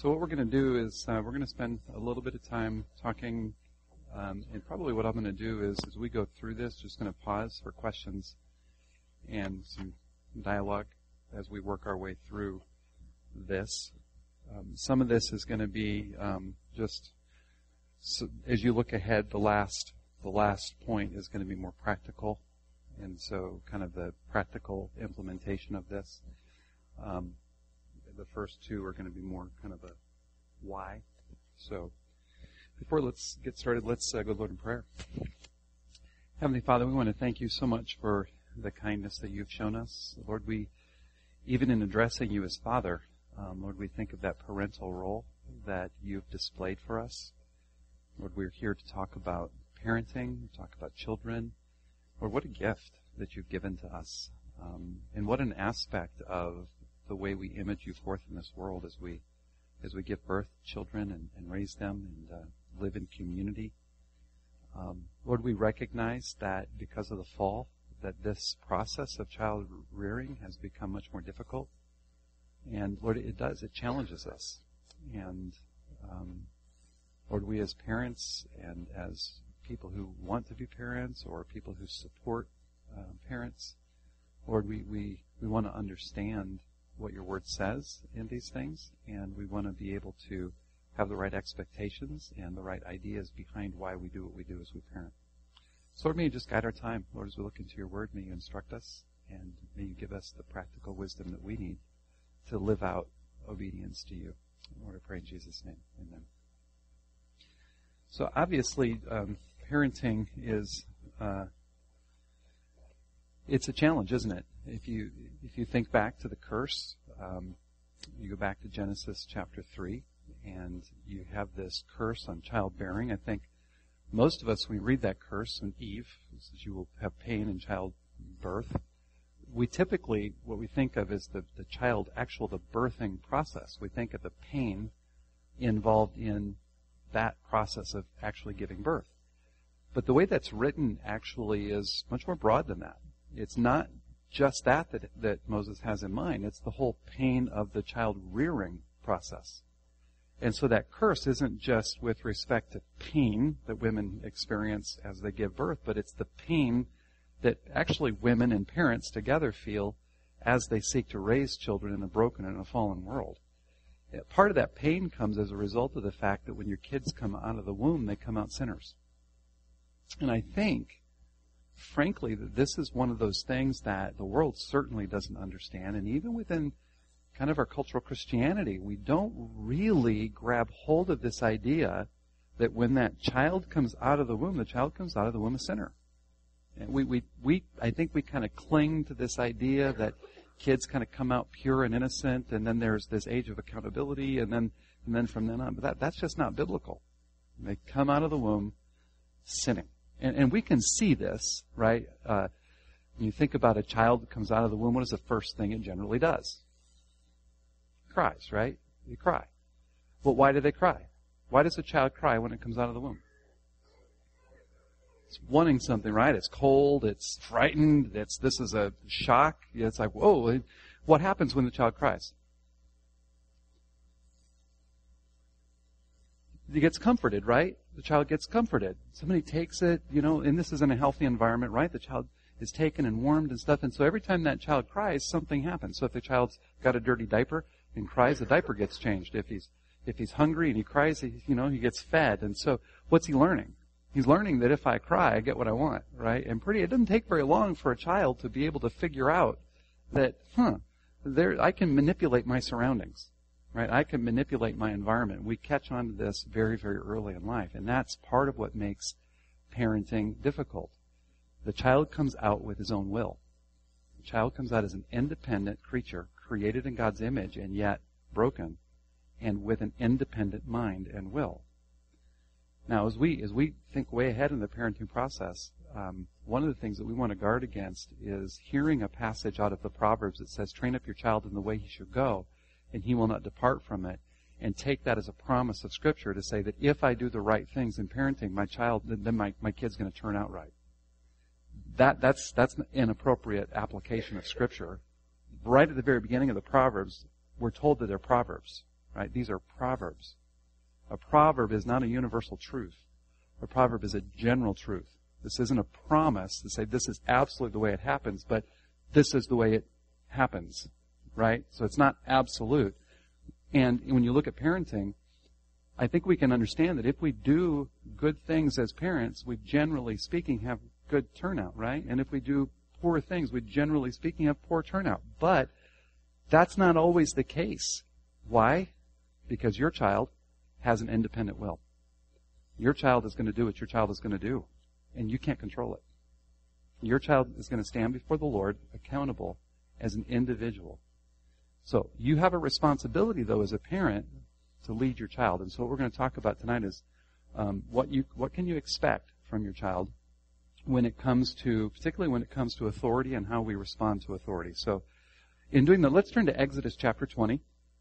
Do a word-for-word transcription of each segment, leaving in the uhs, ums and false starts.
So what we're going to do is uh, we're going to spend a little bit of time talking, um, and probably what I'm going to do is as we go through this, just going to pause for questions and some dialogue as we work our way through this. Um, some of this is going to be um, just so as you look ahead. The last the last point is going to be more practical, and so kind of the practical implementation of this. Um, the first two are going to be more kind of a why. So before let's get started, let's uh, go to Lord in prayer. Heavenly Father, we want to thank you so much for the kindness that you've shown us. Lord, we, even in addressing you as Father, um, Lord, we think of that parental role that you've displayed for us. Lord, we're here to talk about parenting, talk about children. Lord, what a gift that you've given to us. Um, and what an aspect of the way we image you forth in this world as we as we give birth to children and, and raise them and uh, live in community. Um, Lord, we recognize that because of the fall, that this process of child rearing has become much more difficult. And Lord, it does. It challenges us. And um, Lord, we as parents and as people who want to be parents or people who support uh, parents, Lord, we, we, we want to understand what your word says in these things, and we want to be able to have the right expectations and the right ideas behind why we do what we do as we parent. So Lord, may you just guide our time. Lord, as we look into your word, may you instruct us, and may you give us the practical wisdom that we need to live out obedience to you. Lord, I pray in Jesus' name. Amen. So obviously, um, parenting is, uh, it's a challenge, isn't it? If you if you think back to the curse, um, you go back to Genesis chapter three, and you have this curse on childbearing. I think most of us, when we read that curse on Eve, says you will have pain in childbirth, we typically, what we think of is the, the child, actual, the birthing process. We think of the pain involved in that process of actually giving birth. But the way that's written actually is much more broad than that. It's not just that, that that Moses has in mind. It's the whole pain of the child rearing process. And so that curse isn't just with respect to pain that women experience as they give birth, but it's the pain that actually women and parents together feel as they seek to raise children in a broken and a fallen world. Part of that pain comes as a result of the fact that when your kids come out of the womb, they come out sinners. And I think, frankly, that this is one of those things that the world certainly doesn't understand. And even within kind of our cultural Christianity, we don't really grab hold of this idea that when that child comes out of the womb, the child comes out of the womb a sinner. And we, we, we, I think we kind of cling to this idea that kids kind of come out pure and innocent, and then there's this age of accountability, and then, and then from then on. But that, that's just not biblical. They come out of the womb sinning. And, and we can see this, right? Uh, when you think about a child that comes out of the womb, what is the first thing it generally does? It cries, right? They cry. Well, why do they cry? Why does a child cry when it comes out of the womb? It's wanting something, right? It's cold. It's frightened. It's this is a shock. It's like, whoa, what happens when the child cries? He gets comforted, right? The child gets comforted. Somebody takes it, you know, and this is in a healthy environment, right? The child is taken and warmed and stuff. And so every time that child cries, something happens. So if the child's got a dirty diaper and cries, the diaper gets changed. If he's if he's hungry and he cries, he, you know, he gets fed. And so what's he learning? He's learning that if I cry, I get what I want, right? And pretty, it doesn't take very long for a child to be able to figure out that, huh, there, I can manipulate my surroundings, right? I can manipulate my environment. We catch on to this very, very early in life, and that's part of what makes parenting difficult. The child comes out with his own will. The child comes out as an independent creature, created in God's image, and yet broken, and with an independent mind and will. Now, as we as we think way ahead in the parenting process, um, one of the things that we want to guard against is hearing a passage out of the Proverbs that says, train up your child in the way he should go, and he will not depart from it, and take that as a promise of Scripture to say that if I do the right things in parenting, my child, then my, my kid's going to turn out right. That that's that's an inappropriate application of Scripture. Right at the very beginning of the Proverbs, we're told that they're Proverbs, right? These are proverbs. A proverb is not a universal truth. A proverb is a general truth. This isn't a promise to say this is absolutely the way it happens, but this is the way it happens, right? So it's not absolute. And when you look at parenting, I think we can understand that if we do good things as parents, we generally speaking have good turnout, right? And if we do poor things, we generally speaking have poor turnout. But that's not always the case. Why? Because your child has an independent will. Your child is going to do what your child is going to do, and you can't control it. Your child is going to stand before the Lord accountable as an individual. So you have a responsibility, though, as a parent, to lead your child. And so what we're going to talk about tonight is um, what you what can you expect from your child when it comes to, particularly when it comes to authority and how we respond to authority. So in doing that, let's turn to Exodus chapter twenty.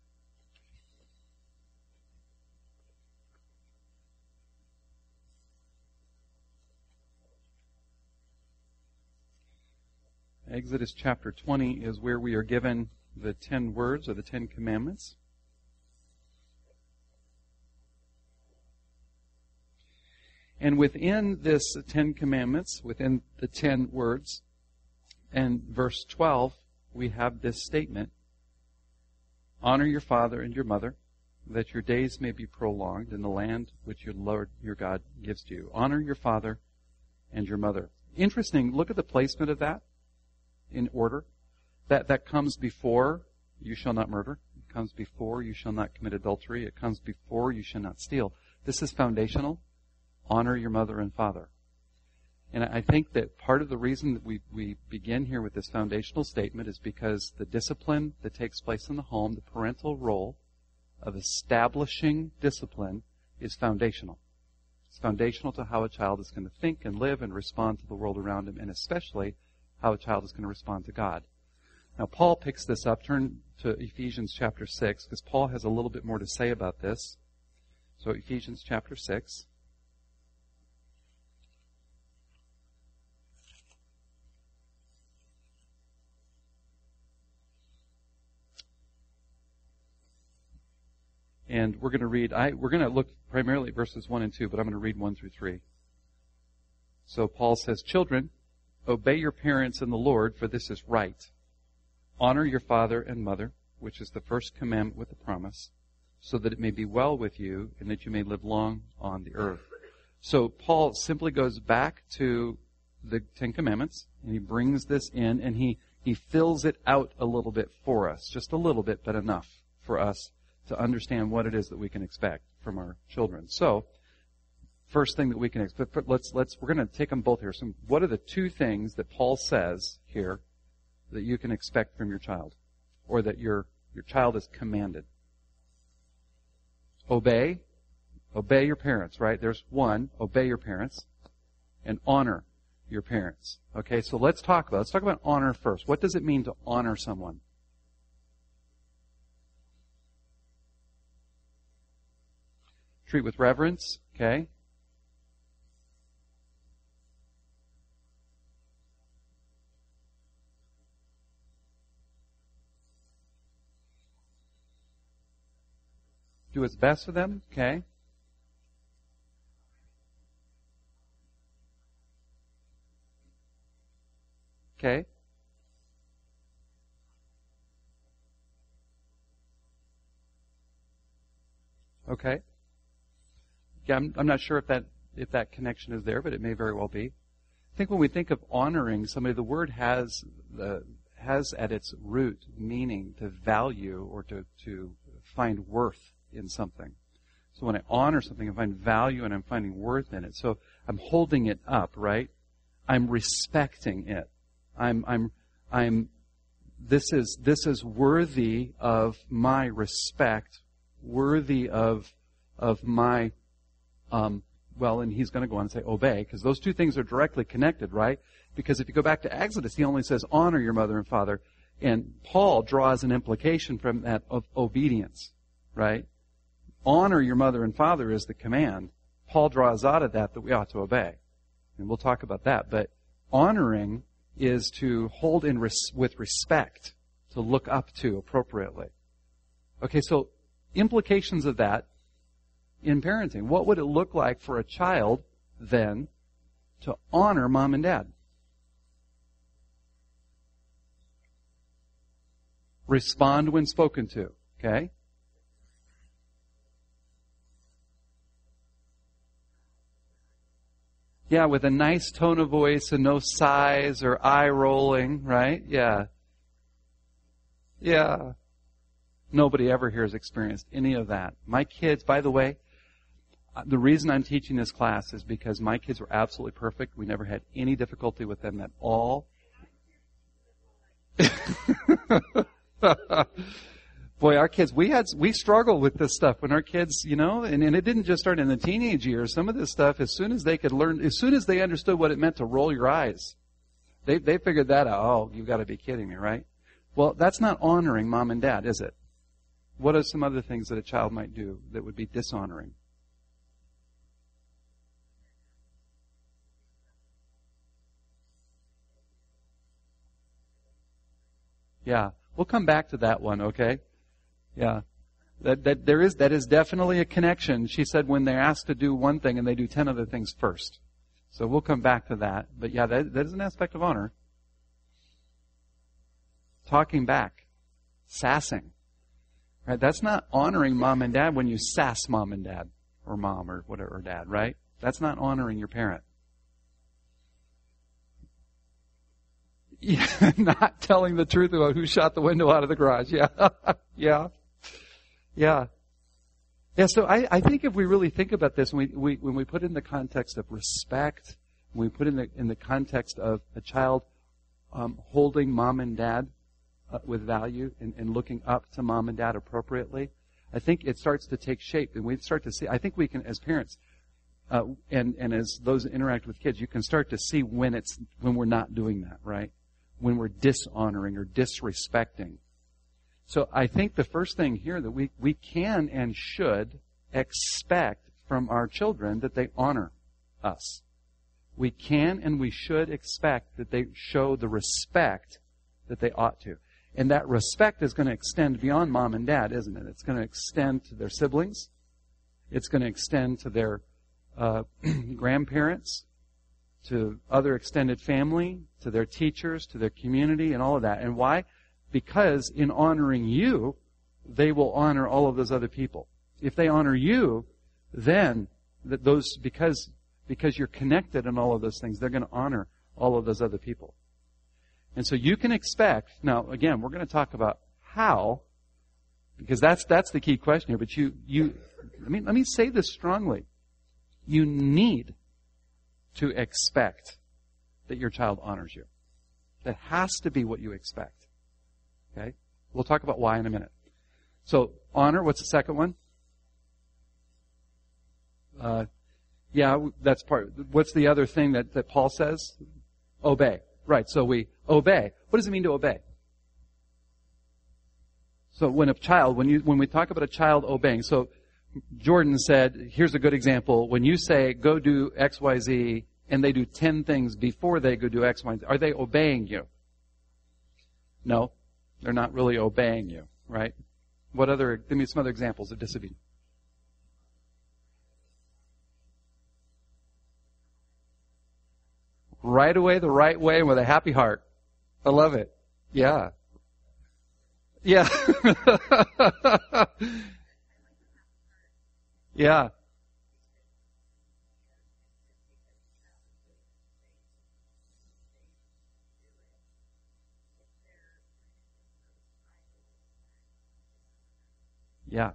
Exodus chapter twenty is where we are given the ten words or the Ten Commandments. And within this Ten Commandments, within the ten words, and verse twelve, we have this statement: honor your father and your mother, that your days may be prolonged in the land which your Lord your God gives to you. Honor your father and your mother. Interesting, look at the placement of that in order. That that comes before you shall not murder. It comes before you shall not commit adultery. It comes before you shall not steal. This is foundational. Honor your mother and father. And I think that part of the reason that we, we begin here with this foundational statement is because the discipline that takes place in the home, the parental role of establishing discipline, is foundational. It's foundational to how a child is going to think and live and respond to the world around him, and especially how a child is going to respond to God. Now, Paul picks this up. Turn to Ephesians chapter six, because Paul has a little bit more to say about this. So Ephesians chapter six. And we're going to read, I, we're going to look primarily at verses one and two, but I'm going to read one through three. So Paul says, children, obey your parents in the Lord, for this is right. Honor your father and mother, which is the first commandment with the promise, so that it may be well with you and that you may live long on the earth. So Paul simply goes back to the Ten Commandments, and he brings this in, and he, he fills it out a little bit for us. Just a little bit, but enough for us to understand what it is that we can expect from our children. So, first thing that we can expect, let's, let's, we're going to take them both here. So what are the two things that Paul says here that you can expect from your child, or that your, your child is commanded? Obey. Obey your parents, right? There's one, obey your parents, and honor your parents. Okay, so let's talk about, let's talk about honor first. What does it mean to honor someone? Treat with reverence, okay? Do its best for them, okay? Okay? Okay? Yeah, I'm, I'm not sure if that if that connection is there, but it may very well be. I think when we think of honoring somebody, the word has the has at its root meaning to value or to, to find worth in something. So when I honor something, I find value and I'm finding worth in it. So I'm holding it up, right? I'm respecting it. I'm I'm I'm this is this is worthy of my respect, worthy of of my Um, well, and he's going to go on and say obey, because those two things are directly connected, right? Because if you go back to Exodus, he only says honor your mother and father. And Paul draws an implication from that of obedience, right? Honor your mother and father is the command. Paul draws out of that that we ought to obey. And we'll talk about that. But honoring is to hold in res- with respect, to look up to appropriately. Okay, so implications of that in parenting. What would it look like for a child then to honor mom and dad? Respond when spoken to. Okay? Yeah, with a nice tone of voice and no sighs or eye rolling, right? Yeah. Yeah. Nobody ever here has experienced any of that. My kids, by the way, the reason I'm teaching this class is because my kids were absolutely perfect. We never had any difficulty with them at all. Boy, our kids, we had, we struggled with this stuff when our kids, you know, and, and it didn't just start in the teenage years. Some of this stuff, as soon as they could learn, as soon as they understood what it meant to roll your eyes, they, they figured that out. Oh, you've got to be kidding me, right? Well, that's not honoring mom and dad, is it? What are some other things that a child might do that would be dishonoring? Yeah. We'll come back to that one, okay? Yeah. That, that there is, that is definitely a connection. She said when they're asked to do one thing and they do ten other things first. So we'll come back to that. But yeah, that, that is an aspect of honor. Talking back. Sassing. Right? That's not honoring mom and dad when you sass mom and dad. Or mom or whatever, or dad, right? That's not honoring your parent. Yeah, not telling the truth about who shot the window out of the garage. Yeah. yeah. Yeah. Yeah, so I, I think if we really think about this, when we, we, when we put in the context of respect, when we put in the, in the context of a child um, holding mom and dad uh, with value and, and looking up to mom and dad appropriately, I think it starts to take shape. And we start to see, I think we can, as parents, uh, and, and as those that interact with kids, you can start to see when it's, when we're not doing that, right? When we're dishonoring or disrespecting. So I think the first thing here that we, we can and should expect from our children that they honor us. We can and we should expect that they show the respect that they ought to. And that respect is going to extend beyond mom and dad, isn't it? It's going to extend to their siblings. It's going to extend to their uh, grandparents, to other extended family, to their teachers, to their community, and all of that. And why? Because in honoring you, they will honor all of those other people. If they honor you, then that those because because you're connected in all of those things, they're going to honor all of those other people. And so you can expect. Now, again, we're going to talk about how, because that's that's the key question here. But you you let me let me say this strongly. You need to expect that your child honors you. That has to be what you expect. Okay? We'll talk about why in a minute. So, honor, what's the second one? Uh, yeah, that's part. What's the other thing that, that Paul says? Obey. Right, so we obey. What does it mean to obey? So when a child, when you when we talk about a child obeying, so Jordan said, here's a good example. When you say, go do X, Y, Z, and they do ten things before they go do X, Y, Z, are they obeying you? No, they're not really obeying you, right? What other, give me some other examples of disobedience. Right away, the right way, and with a happy heart. I love it. Yeah. Yeah. Yeah. Yeah.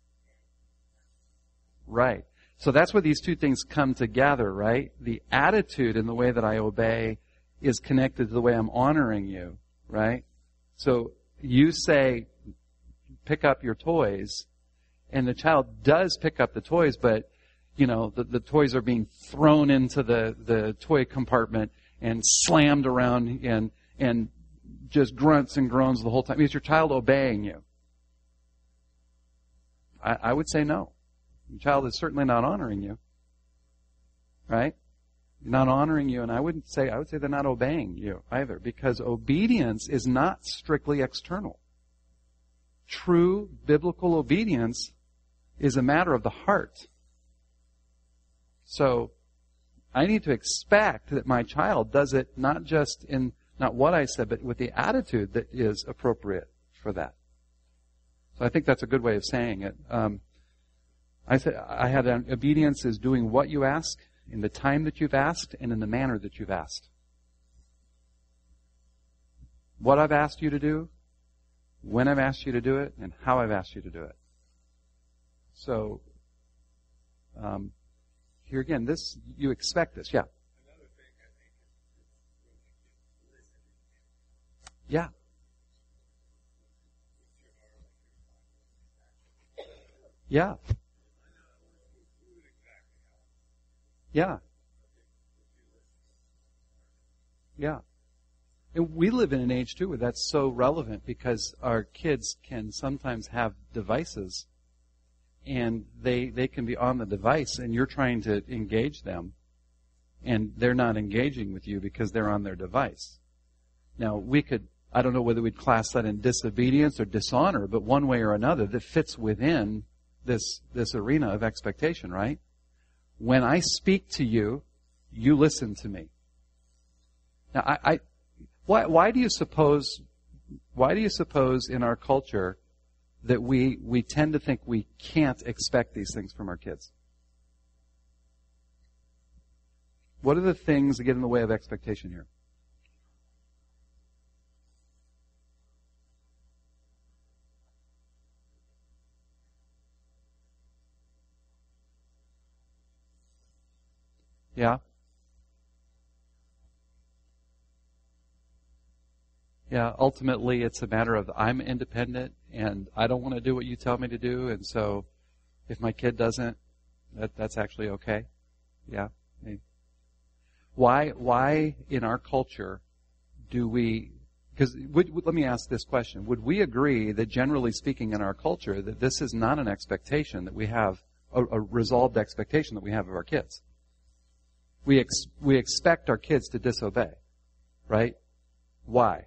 Right. So that's where these two things come together, right? The attitude in the way that I obey is connected to the way I'm honoring you, right? So you say, pick up your toys, and the child does pick up the toys, but, you know, the, the toys are being thrown into the, the toy compartment and slammed around and, and just grunts and groans the whole time. Is your child obeying you? I, I would say no. Your child is certainly not honoring you. Right? Not honoring you, and I wouldn't say, I would say they're not obeying you either, because obedience is not strictly external. true biblical obedience is a matter of the heart. So I need to expect that my child does it not just in, not what I said, but with the attitude that is appropriate for that. So I think that's a good way of saying it. Um, I said I had an obedience is doing what you ask, in the time that you've asked, and in the manner that you've asked. What I've asked you to do, when I've asked you to do it, and how I've asked you to do it. So, um, here again, this, you expect this, yeah. Another thing I think is when the kids listen. Yeah. Yeah. Yeah. Yeah. And we live in an age, too, where that's so relevant because our kids can sometimes have devices and they, they can be on the device and you're trying to engage them and they're not engaging with you because they're on their device. Now, we could, I don't know whether we'd class that in disobedience or dishonor, but one way or another that fits within this, this arena of expectation, right? When I speak to you, you listen to me. Now, I, I why, why do you suppose, why do you suppose in our culture that we, we tend to think we can't expect these things from our kids? What are the things that get in the way of expectation here? Yeah? Yeah, ultimately it's a matter of I'm independent and I don't want to do what you tell me to do, and so if my kid doesn't, that, that's actually okay. Yeah. Why, why in our culture do we, because let me ask this question. Would we agree that generally speaking in our culture that this is not an expectation that we have, a, a resolved expectation that we have of our kids? We ex, we expect our kids to disobey, right? Why?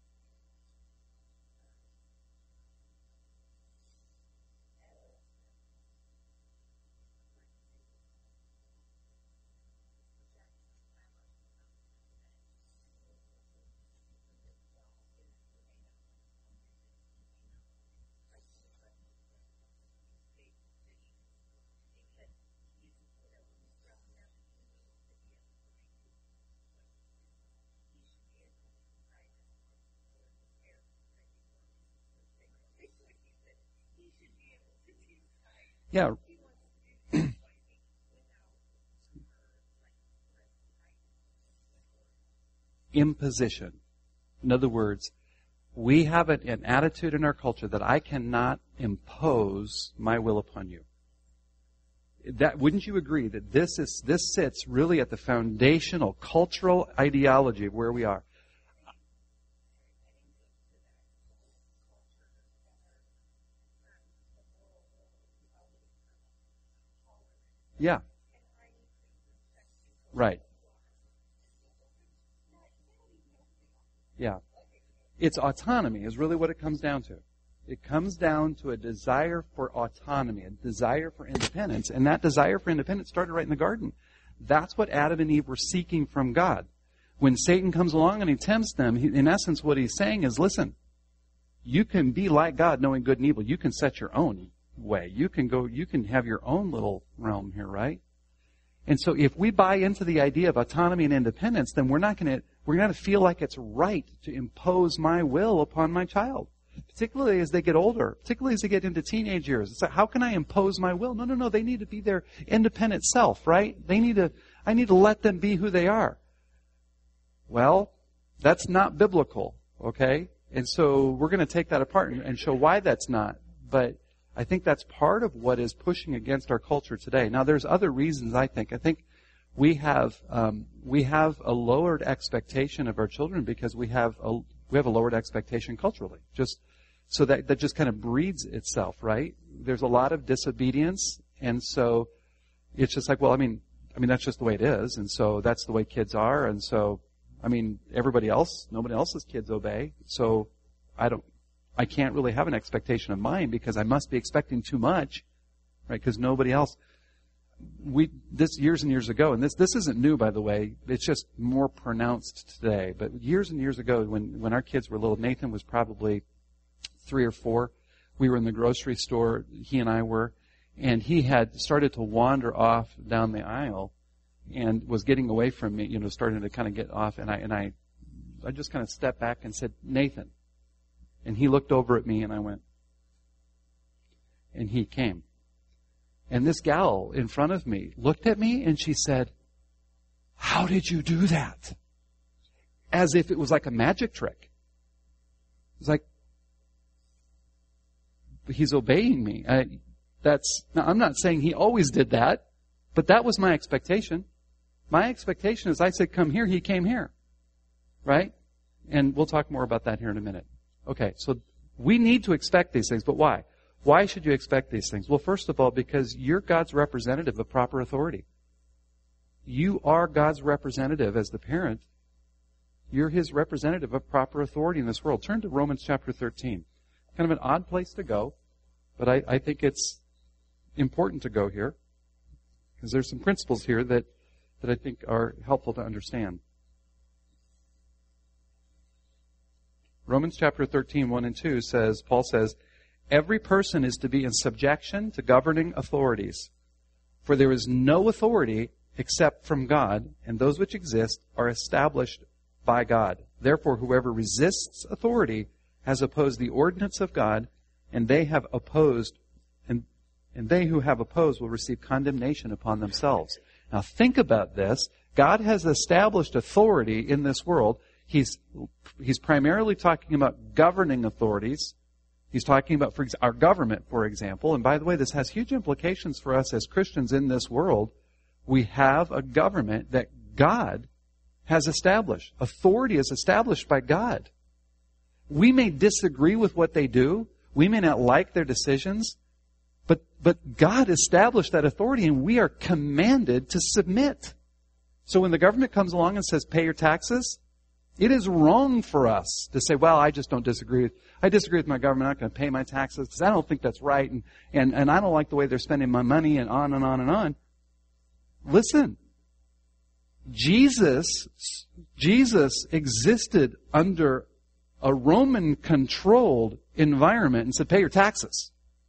Yeah. Imposition. In other words, we have an, an attitude in our culture that I cannot impose my will upon you. That, wouldn't you agree that this is this sits really at the foundational cultural ideology of where we are? Yeah. Right. Yeah. It's autonomy is really what it comes down to. It comes down to a desire for autonomy, a desire for independence. And that desire for independence started right in the garden. That's what Adam and Eve were seeking from God. When Satan comes along and he tempts them, he, in essence what he's saying is, listen, you can be like God knowing good and evil. You can set your own way. You can go, you can have your own little realm here, right? And so if we buy into the idea of autonomy and independence, then we're not going to, we're going to feel like it's right to impose my will upon my child. Particularly as they get older, particularly as they get into teenage years. It's like, how can I impose my will? No, no, no. They need to be their independent self, right? They need to, I need to let them be who they are. Well, that's not biblical, okay? And so we're going to take that apart and, and show why that's not. But I think that's part of what is pushing against our culture today. Now, there's other reasons, I think. I think we have, um, we have a lowered expectation of our children because we have a, we have a lowered expectation culturally. Just so that, that just kind of breeds itself, right? There's a lot of disobedience, and so it's just like, well, I mean, I mean, that's just the way it is, and so that's the way kids are, and so, I mean, everybody else, nobody else's kids obey, so I don't, I can't really have an expectation of mine because I must be expecting too much, right? Because nobody else. We this years and years ago, and this this isn't new, by the way. It's just more pronounced today. But years and years ago, when when our kids were little, Nathan was probably three or four. We were in the grocery store. He and I were, and he had started to wander off down the aisle, and was getting away from me. You know, starting to kind of get off. And I and I, I just kind of stepped back and said, "Nathan," and he looked over at me, and I went, and he came. And this gal in front of me looked at me and she said, "How did you do that?" As if it was like a magic trick. It's like, he's obeying me. I, that's, now I'm not saying he always did that, but that was my expectation. My expectation is I said, "Come here," he came here. Right? And we'll talk more about that here in a minute. Okay, so we need to expect these things, but why? Why should you expect these things? Well, first of all, because you're God's representative of proper authority. You are God's representative as the parent. You're His representative of proper authority in this world. Turn to Romans chapter thirteen. Kind of an odd place to go, but I, I think it's important to go here because there's some principles here that, that I think are helpful to understand. Romans chapter thirteen, one and two says, Paul says, "Every person is to be in subjection to governing authorities. For there is no authority except from God, and those which exist are established by God. Therefore, whoever resists authority has opposed the ordinance of God, and they have opposed, and, and they who have opposed will receive condemnation upon themselves." Now think about this. God has established authority in this world. He's, he's primarily talking about governing authorities. He's talking about for our government, for example. And by the way, this has huge implications for us as Christians in this world. We have a government that God has established. Authority is established by God. We may disagree with what they do. We may not like their decisions. But, but God established that authority, and we are commanded to submit. So when the government comes along and says, "Pay your taxes," it is wrong for us to say, "Well, I just don't disagree with, I disagree with my government. I'm not going to pay my taxes because I don't think that's right. And, and, and I don't like the way they're spending my money," and on and on and on. Listen, Jesus, Jesus existed under a Roman-controlled environment and said, "Pay your taxes."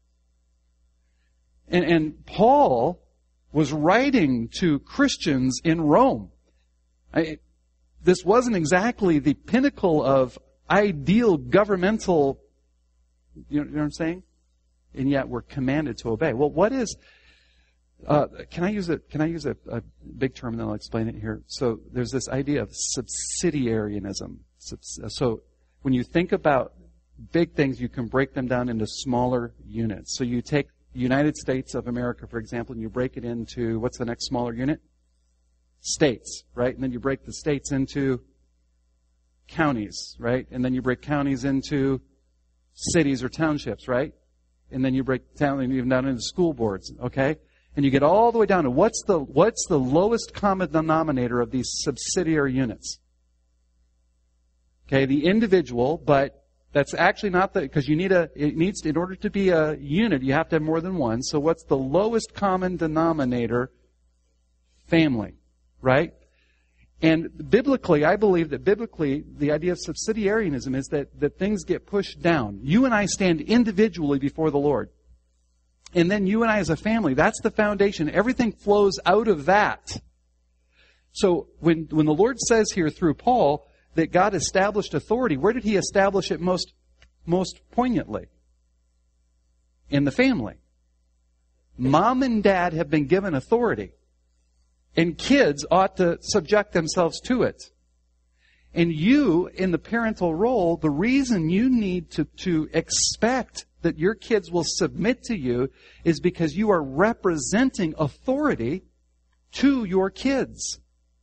And, and Paul was writing to Christians in Rome. I, This wasn't exactly the pinnacle of ideal governmental, you know, you know what I'm saying? And yet we're commanded to obey. Well, what is, uh, can I use a, can I use a, a big term and then I'll explain it here? So there's this idea of subsidiarianism. So when you think about big things, you can break them down into smaller units. So you take the United States of America, for example, and you break it into, what's the next smaller unit? States, right? And then you break the states into counties, right? And then you break counties into cities or townships, right? And then you break town even down into school boards, okay? And you get all the way down to what's the what's the lowest common denominator of these subsidiary units? Okay, the individual, but that's actually not the, because you need a, it needs to, in order to be a unit, you have to have more than one. So what's the lowest common denominator? Family. Right? And biblically, I believe that biblically, the idea of subsidiarianism is that, that things get pushed down. You and I stand individually before the Lord. And then you and I as a family, that's the foundation. Everything flows out of that. So when, when the Lord says here through Paul that God established authority, where did He establish it most, most poignantly? In the family. Mom and dad have been given authority. And kids ought to subject themselves to it. And you, in the parental role, the reason you need to, to expect that your kids will submit to you is because you are representing authority to your kids.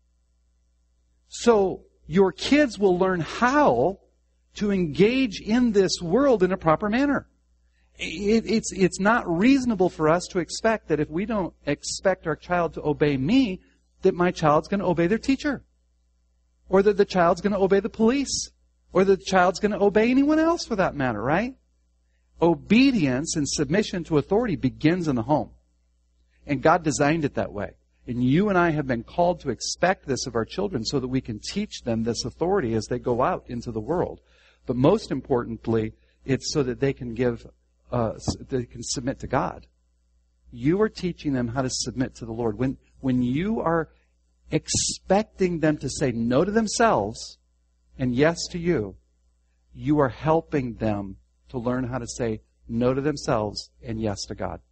So your kids will learn how to engage in this world in a proper manner. It, it's, it's not reasonable for us to expect that if we don't expect our child to obey me, that my child's going to obey their teacher. Or that the child's going to obey the police. Or the child's going to obey anyone else for that matter, right? Obedience and submission to authority begins in the home. And God designed it that way. And you and I have been called to expect this of our children so that we can teach them this authority as they go out into the world. But most importantly, it's so that they can give, uh, they can submit to God. You are teaching them how to submit to the Lord. When, when you are expecting them to say no to themselves and yes to you, you are helping them to learn how to say no to themselves and yes to God.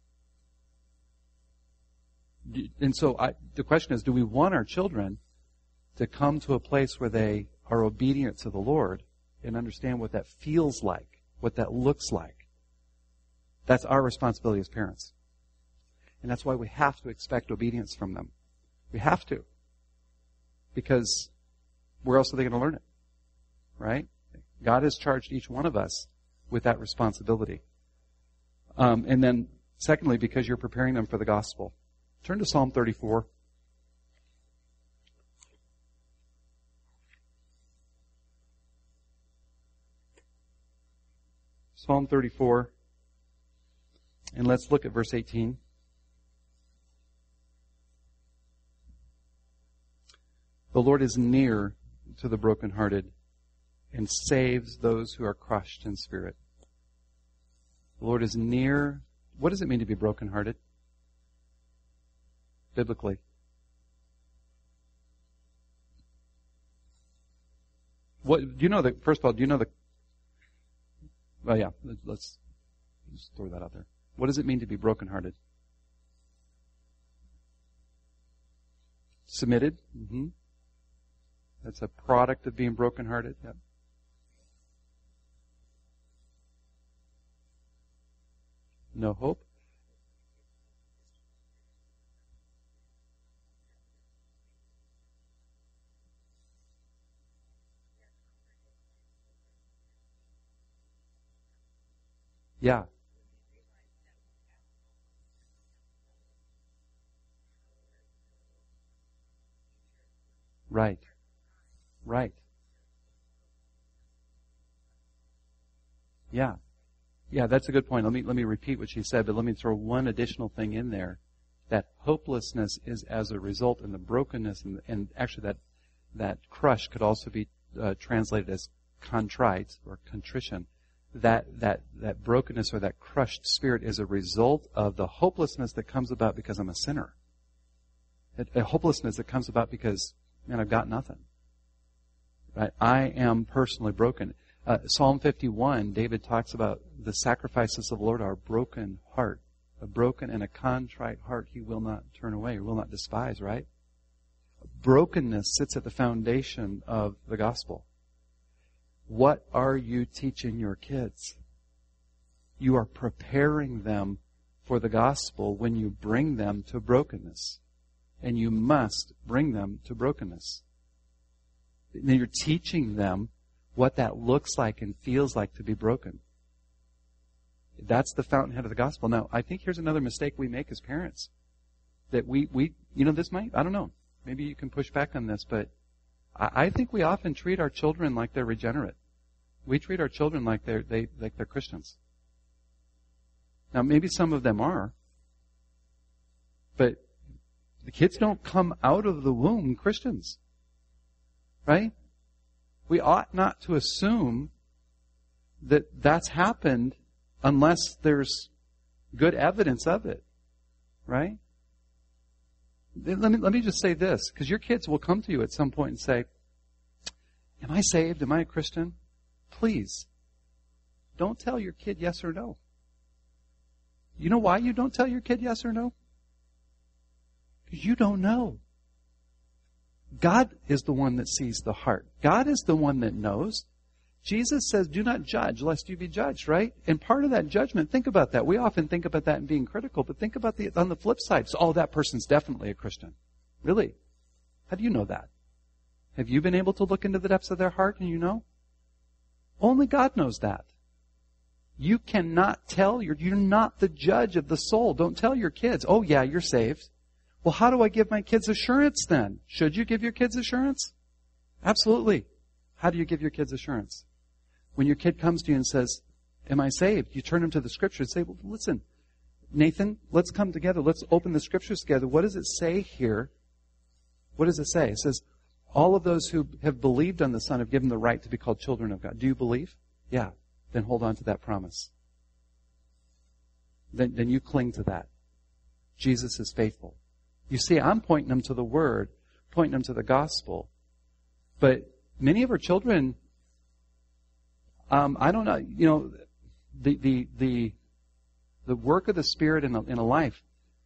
And so I, the question is, do we want our children to come to a place where they are obedient to the Lord and understand what that feels like, what that looks like? That's our responsibility as parents. And that's why we have to expect obedience from them. We have to. Because where else are they going to learn it? Right? God has charged each one of us with that responsibility. Um, and then, secondly, because you're preparing them for the gospel. Turn to Psalm thirty-four. Psalm thirty-four. And let's look at verse eighteen. The Lord is near to the brokenhearted and saves those who are crushed in spirit. The Lord is near. What does it mean to be brokenhearted? Biblically. What do you know that? First of all, do you know the? Well, yeah. Let's just throw that out there. What does it mean to be brokenhearted? Submitted. Mm-hmm. That's a product of being brokenhearted. Yep. No hope. Yeah. Right. Right. Yeah. Yeah, that's a good point. Let me let me repeat what she said, but let me throw one additional thing in there. That hopelessness is as a result, and the brokenness, and, and actually that that crush could also be uh, translated as contrite or contrition. That that that brokenness or that crushed spirit is a result of the hopelessness that comes about because I'm a sinner. A, a hopelessness that comes about because, man, I've got nothing. Right? I am personally broken. Uh, Psalm fifty-one, David talks about the sacrifices of the Lord are a broken heart. A broken and a contrite heart he will not turn away or will not despise, right? Brokenness sits at the foundation of the gospel. What are you teaching your kids? You are preparing them for the gospel when you bring them to brokenness. And you must bring them to brokenness. And you're teaching them what that looks like and feels like to be broken. That's the fountainhead of the gospel. Now, I think here's another mistake we make as parents. That we, we you know, this might, I don't know. Maybe you can push back on this, but I, I think we often treat our children like they're regenerate. We treat our children like they're, they, like they're Christians. Now, maybe some of them are, but the kids don't come out of the womb Christians. Right? We ought not to assume that that's happened unless there's good evidence of it. Right? Let me, let me just say this, because your kids will come to you at some point and say, am I saved? Am I a Christian? Please, don't tell your kid yes or no. You know why you don't tell your kid yes or no? Because you don't know. God is the one that sees the heart. God is the one that knows. Jesus says, do not judge lest you be judged, right? And part of that judgment, think about that. We often think about that and being critical, but think about the on the flip side. So, oh, that person's definitely a Christian. Really? How do you know that? Have you been able to look into the depths of their heart and you know? Only God knows that. You cannot tell, you're, you're not the judge of the soul. Don't tell your kids, oh yeah, you're saved. Well, how do I give my kids assurance then? Should you give your kids assurance? Absolutely. How do you give your kids assurance? When your kid comes to you and says, am I saved? You turn them to the Scripture and say, well, listen, Nathan, let's come together. Let's open the Scriptures together. What does it say here? What does it say? It says, all of those who have believed on the Son have given the right to be called children of God. Do you believe? Yeah. Then hold on to that promise. Then, then you cling to that. Jesus is faithful. You see, I'm pointing them to the Word, pointing them to the gospel. But many of our children, um, I don't know, you know, the the the the work of the Spirit in a, in a life.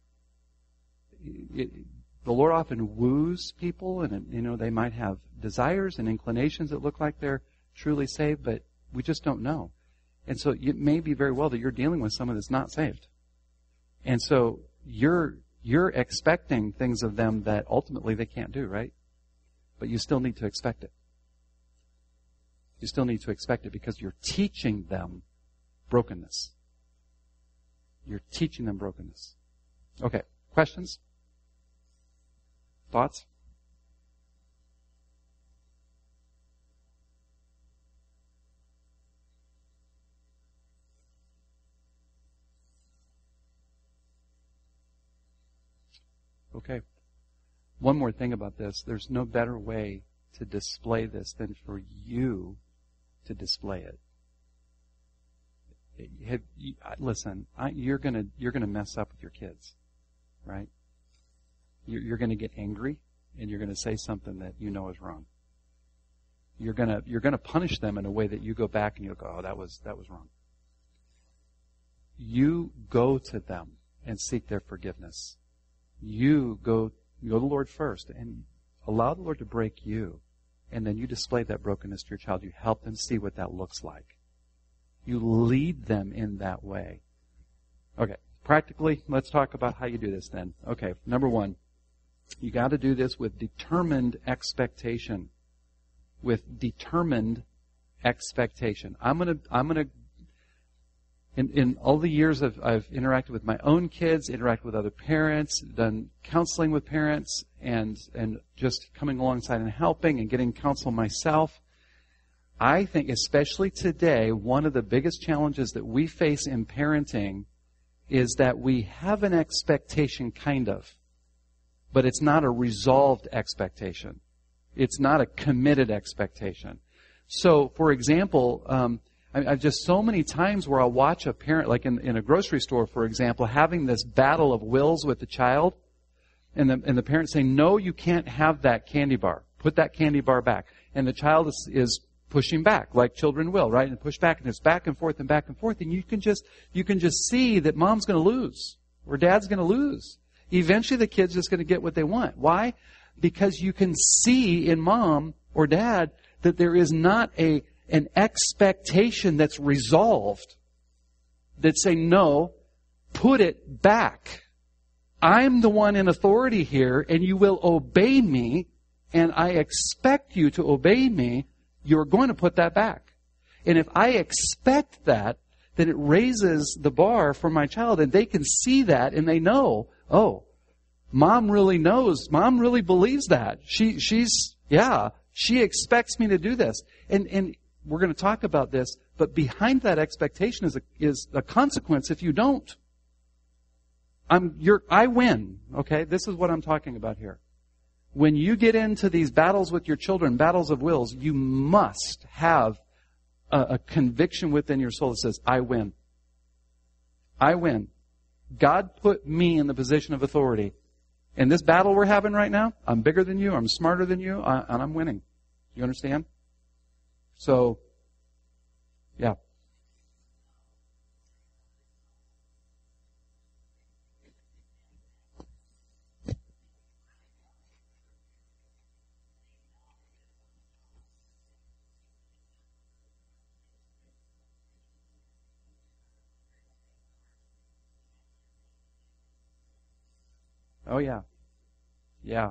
It, the Lord often woos people, and you know they might have desires and inclinations that look like they're truly saved, but we just don't know. And so it may be very well that you're dealing with someone that's not saved, and so you're you're expecting things of them that ultimately they can't do, right? But you still need to expect it. You still need to expect it because you're teaching them brokenness. You're teaching them brokenness. Okay, questions? Thoughts? Okay. One more thing about this. There's no better way to display this than for you to display it. Have you, listen, I, you're gonna you're gonna mess up with your kids, right? You're, you're gonna get angry, and you're gonna say something that you know is wrong. You're gonna you're gonna punish them in a way that you go back and you go, oh, that was that was wrong. You go to them and seek their forgiveness. You go go to the Lord first and allow the Lord to break you, and then you display that brokenness to your child. You help them see what that looks like. You lead them in that way. Okay, practically, let's talk about how you do this then. Okay, number one, you got to do this with determined expectation. With determined expectation. I'm gonna, I'm gonna. In, in all the years I've, I've interacted with my own kids, interacted with other parents, done counseling with parents, and and just coming alongside and helping and getting counsel myself. I think, especially today, one of the biggest challenges that we face in parenting is that we have an expectation, kind of, but it's not a resolved expectation. It's not a committed expectation. So, for example, um, I, I've just so many times where I'll watch a parent, like in, in a grocery store, for example, having this battle of wills with the child, and the, and the parent saying, no, you can't have that candy bar. Put that candy bar back. And the child is, is pushing back, like children will, right? And push back, and it's back and forth and back and forth, and you can just you can just see that mom's going to lose or dad's going to lose. Eventually, the kid's just going to get what they want. Why? Because you can see in mom or dad that there is not a an expectation that's resolved. That say, no, put it back. I'm the one in authority here, and you will obey me, and I expect you to obey me. You're going to put that back. And if I expect that, then it raises the bar for my child, and they can see that, and they know, oh, mom really knows. Mom really believes that. She, she's, yeah, she expects me to do this. And, and we're going to talk about this, but behind that expectation is a, is a consequence if you don't. I'm, you're, I win. Okay? This is what I'm talking about here. When you get into these battles with your children, battles of wills, you must have a, a conviction within your soul that says, I win. I win. God put me in the position of authority. In this battle we're having right now, I'm bigger than you, I'm smarter than you, and I'm winning. You understand? So, yeah. Oh, yeah. Yeah.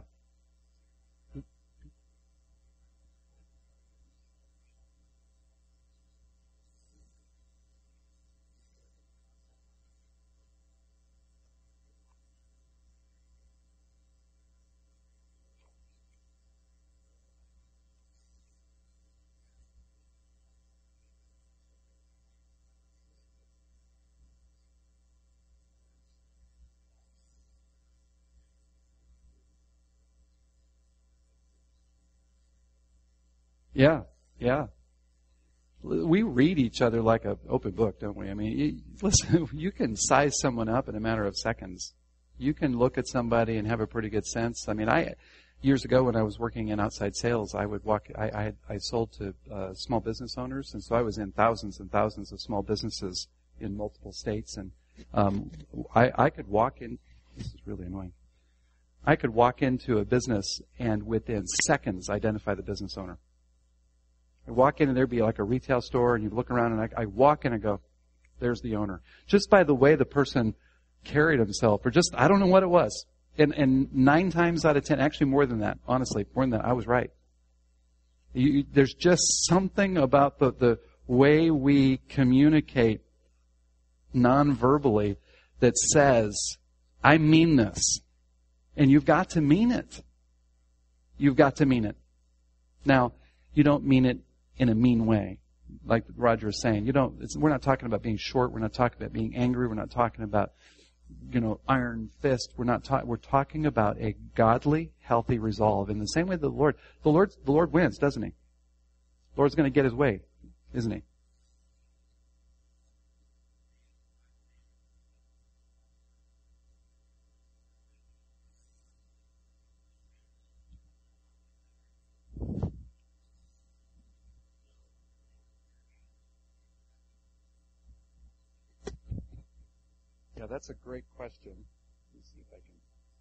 Yeah, yeah. We read each other like an open book, don't we? I mean, you, listen, you can size someone up in a matter of seconds. You can look at somebody and have a pretty good sense. I mean, I years ago when I was working in outside sales, I would walk. I I, I sold to uh, small business owners, and so I was in thousands and thousands of small businesses in multiple states, and um, I I could walk in. This is really annoying. I could walk into a business and within seconds identify the business owner. I walk in and there'd be like a retail store, and you look around and I, I walk in and go, there's the owner. Just by the way the person carried himself, or just, I don't know what it was. And, and nine times out of ten, actually more than that, honestly, more than that, I was right. You, there's just something about the, the way we communicate non-verbally that says, I mean this. And you've got to mean it. You've got to mean it. Now, you don't mean it in a mean way. Like Roger is saying, you don't, it's, we're not talking about being short. We're not talking about being angry. We're not talking about, you know, iron fist. We're not talking, we're talking about a godly, healthy resolve. In the same way the Lord, the Lord, the Lord wins, doesn't he? The Lord's going to get his way, isn't he? Yeah, that's a great question. Let me see if I can.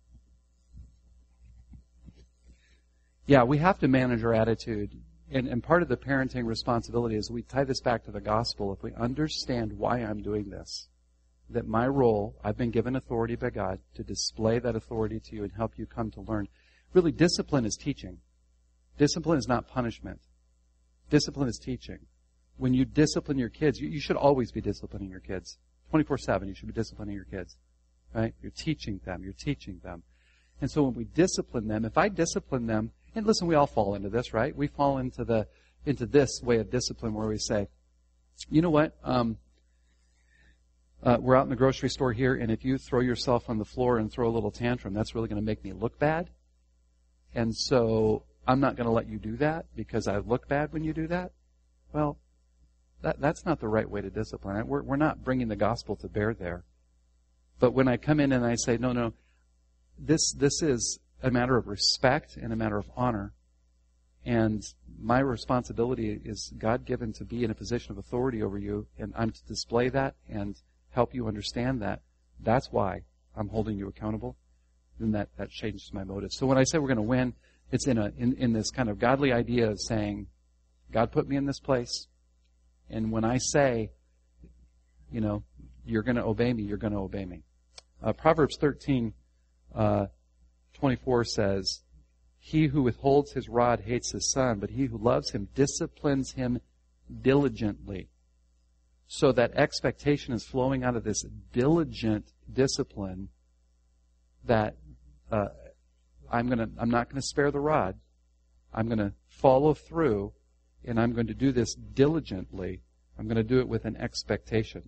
Yeah, we have to manage our attitude. And, and part of the parenting responsibility is we tie this back to the gospel. If we understand why I'm doing this, that my role, I've been given authority by God to display that authority to you and help you come to learn. Really, discipline is teaching. Discipline is not punishment. Discipline is teaching. When you discipline your kids, you, you should always be disciplining your kids. twenty-four seven, you should be disciplining your kids. Right? You're teaching them. You're teaching them. And so when we discipline them, if I discipline them, and listen, we all fall into this, right? We fall into the into this way of discipline where we say, you know what? Um, uh, we're out in the grocery store here, and if you throw yourself on the floor and throw a little tantrum, that's really going to make me look bad. And so I'm not going to let you do that because I look bad when you do that. Well, that that's not the right way to discipline. We're we're not bringing the gospel to bear there. But when I come in and I say, no, no, this this is a matter of respect and a matter of honor. And my responsibility is God-given to be in a position of authority over you, and I'm to display that and help you understand that. That's why I'm holding you accountable. Then that, that changes my motive. So when I say we're going to win, it's in a in, in this kind of godly idea of saying, God put me in this place, and when I say, you know, you're going to obey me, you're going to obey me. Uh, Proverbs thirteen, uh, twenty-four says, he who withholds his rod hates his son, but he who loves him disciplines him diligently. So that expectation is flowing out of this diligent discipline that uh, I'm gonna, I'm not going to spare the rod. I'm going to follow through, and I'm going to do this diligently. I'm going to do it with an expectation.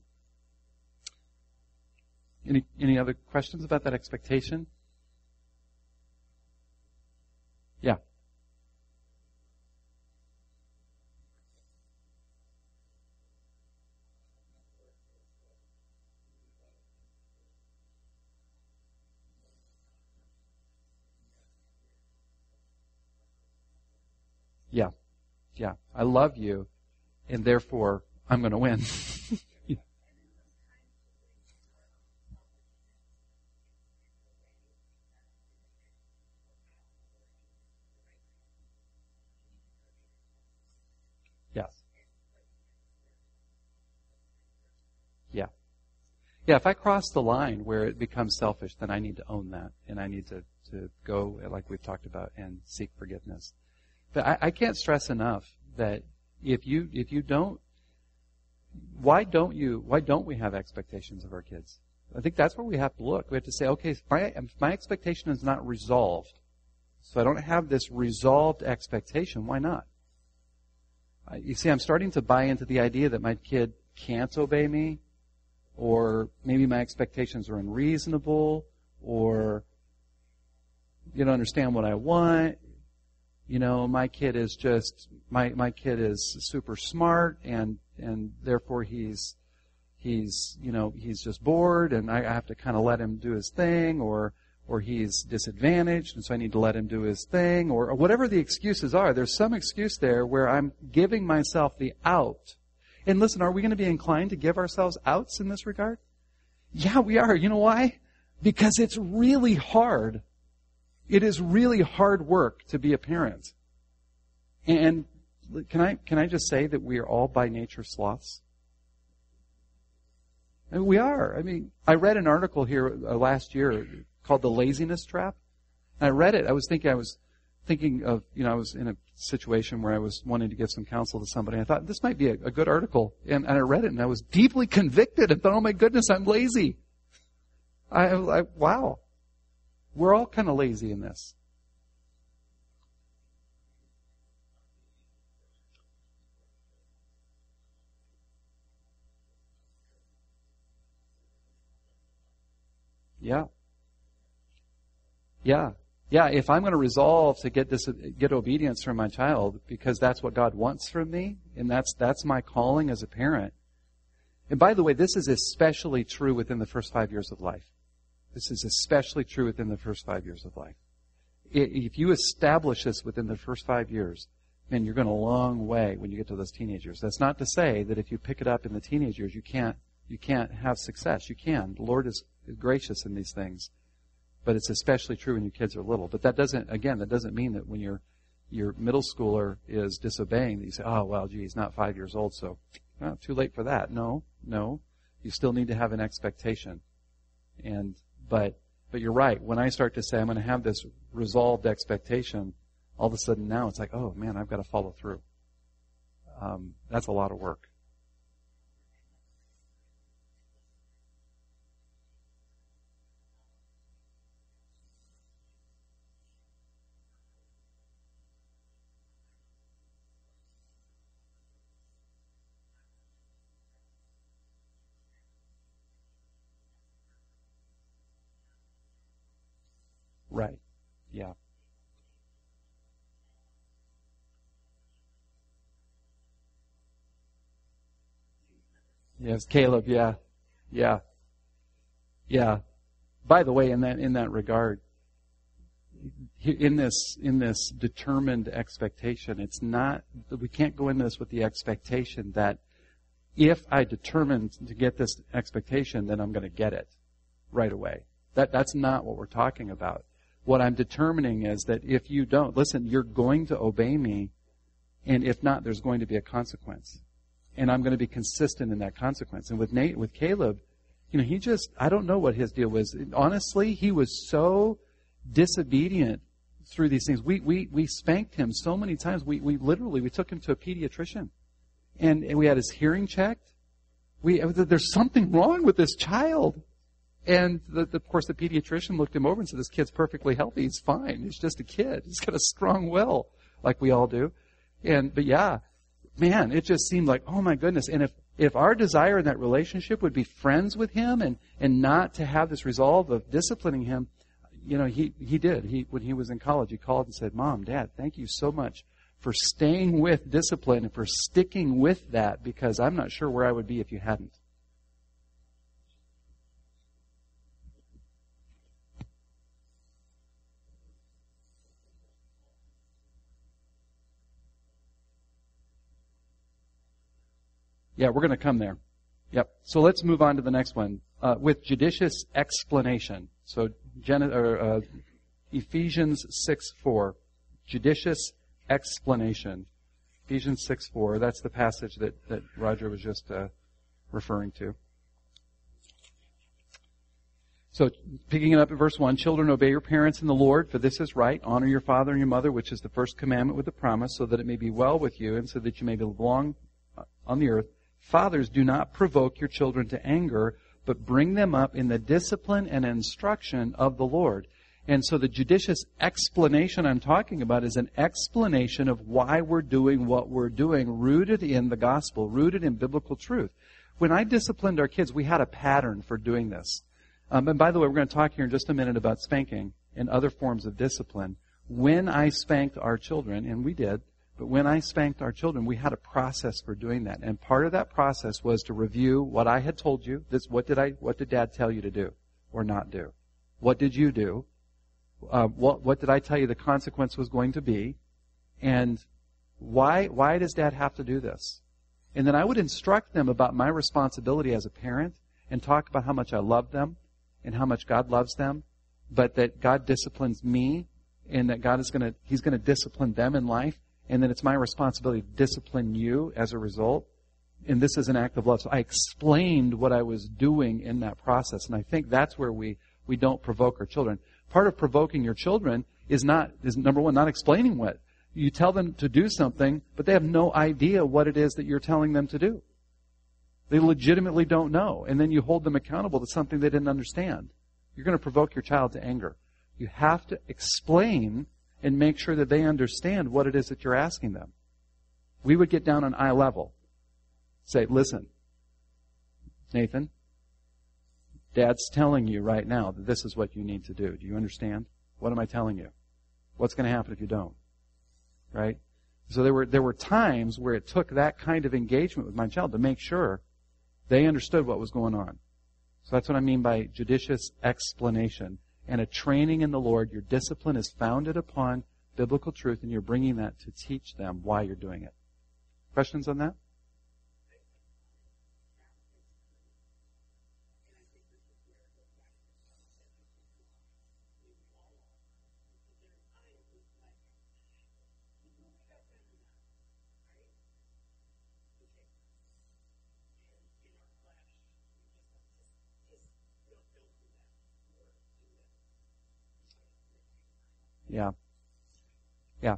Any any other questions about that expectation? Yeah. Yeah. Yeah. I love you, and therefore I'm going to win. Yes. Yeah. Yeah, if I cross the line where it becomes selfish, then I need to own that, and I need to, to go, like we've talked about, and seek forgiveness. But I, I can't stress enough that if you if you don't, why don't you? Why don't we have expectations of our kids? I think that's where we have to look. We have to say, okay, if my if my expectation is not resolved, so I don't have this resolved expectation. Why not? You see, I'm starting to buy into the idea that my kid can't obey me, or maybe my expectations are unreasonable, or you don't understand what I want. you know, my kid is just, my, my kid is super smart and, and therefore he's, he's, you know, he's just bored and I have to kind of let him do his thing, or, or he's disadvantaged and so I need to let him do his thing, or, or whatever the excuses are. There's some excuse there where I'm giving myself the out. And listen, are we going to be inclined to give ourselves outs in this regard? Yeah, we are. You know why? Because it's really hard. It is really hard work to be a parent. And can I, can I just say that we are all by nature sloths? I mean, we are. I mean, I read an article here uh, last year called The Laziness Trap. And I read it. I was thinking, I was thinking of, you know, I was in a situation where I was wanting to give some counsel to somebody. I thought, this might be a, a good article. And, and I read it and I was deeply convicted and thought, oh my goodness, I'm lazy. I, I wow. We're all kind of lazy in this. Yeah. Yeah. Yeah, if I'm going to resolve to get this, get obedience from my child because that's what God wants from me, and that's that's my calling as a parent. And by the way, this is especially true within the first five years of life. This is especially true within the first five years of life. If you establish this within the first five years, then you're going a long way when you get to those teenage years. That's not to say that if you pick it up in the teenage years, you can't you can't have success. You can. The Lord is gracious in these things. But it's especially true when your kids are little. But that doesn't, again, that doesn't mean that when your your middle schooler is disobeying, that you say, oh, well, gee, he's not five years old, so well, too late for that. No, no. You still need to have an expectation. And but but you're right. When I start to say I'm going to have this resolved expectation, all of a sudden now it's like, oh, man, I've got to follow through. Um, that's a lot of work. Right. Yeah. Yes, Caleb, yeah. Yeah. Yeah. By the way, in that in that regard, in this in this determined expectation, it's not we can't go into this with the expectation that if I determine to get this expectation, then I'm going to get it right away. That that's not what we're talking about. What I'm determining is that if you don't, listen, you're going to obey me, and if not, there's going to be a consequence. And I'm going to be consistent in that consequence. And with Nate, with Caleb, you know, he just, I don't know what his deal was. Honestly, he was so disobedient through these things. We we we spanked him so many times. We we literally, we took him to a pediatrician. And, and we had his hearing checked. We There's something wrong with this child. And, the, the, of course, the pediatrician looked him over and said, this kid's perfectly healthy. He's fine. He's just a kid. He's got a strong will, like we all do. And But, yeah, man, it just seemed like, oh, my goodness. And if, if our desire in that relationship would be friends with him and, and not to have this resolve of disciplining him, you know, he, he did. He When he was in college, he called and said, Mom, Dad, thank you so much for staying with discipline and for sticking with that, because I'm not sure where I would be if you hadn't. Yeah, we're going to come there. Yep. So let's move on to the next one. Uh, with judicious explanation. So Gen- or, uh, Ephesians six four. Judicious explanation. Ephesians six four. That's the passage that, that Roger was just uh, referring to. So picking it up at verse one, children, obey your parents in the Lord, for this is right. Honor your father and your mother, which is the first commandment with the promise, so that it may be well with you and so that you may be long on the earth. Fathers, do not provoke your children to anger, but bring them up in the discipline and instruction of the Lord. And so the judicious explanation I'm talking about is an explanation of why we're doing what we're doing, rooted in the gospel, rooted in biblical truth. When I disciplined our kids, we had a pattern for doing this. Um, and by the way, we're going to talk here in just a minute about spanking and other forms of discipline. when I spanked our children, and we did, but when I spanked our children, we had a process for doing that. And part of that process was to review what I had told you. This, what did I, what did Dad tell you to do or not do? What did you do? Uh, what, what did I tell you the consequence was going to be? And why, why does Dad have to do this? And then I would instruct them about my responsibility as a parent and talk about how much I love them and how much God loves them, but that God disciplines me and that God is going to, He's going to discipline them in life, and then it's my responsibility to discipline you as a result. And this is an act of love. So I explained what I was doing in that process, and I think that's where we, we don't provoke our children. Part of provoking your children is not, is number one, not explaining what. You tell them to do something, but they have no idea what it is that you're telling them to do. They legitimately don't know. And then you hold them accountable to something they didn't understand. You're going to provoke your child to anger. You have to explain and make sure that they understand what it is that you're asking them. We would get down on eye level. Say, listen, Nathan, Dad's telling you right now that this is what you need to do. Do you understand? What am I telling you? What's going to happen if you don't? Right? So there were there were times where it took that kind of engagement with my child to make sure they understood what was going on. So that's what I mean by judicious explanation. And a training in the Lord. Your discipline is founded upon biblical truth, and you're bringing that to teach them why you're doing it. Questions on that? Yeah. Yeah.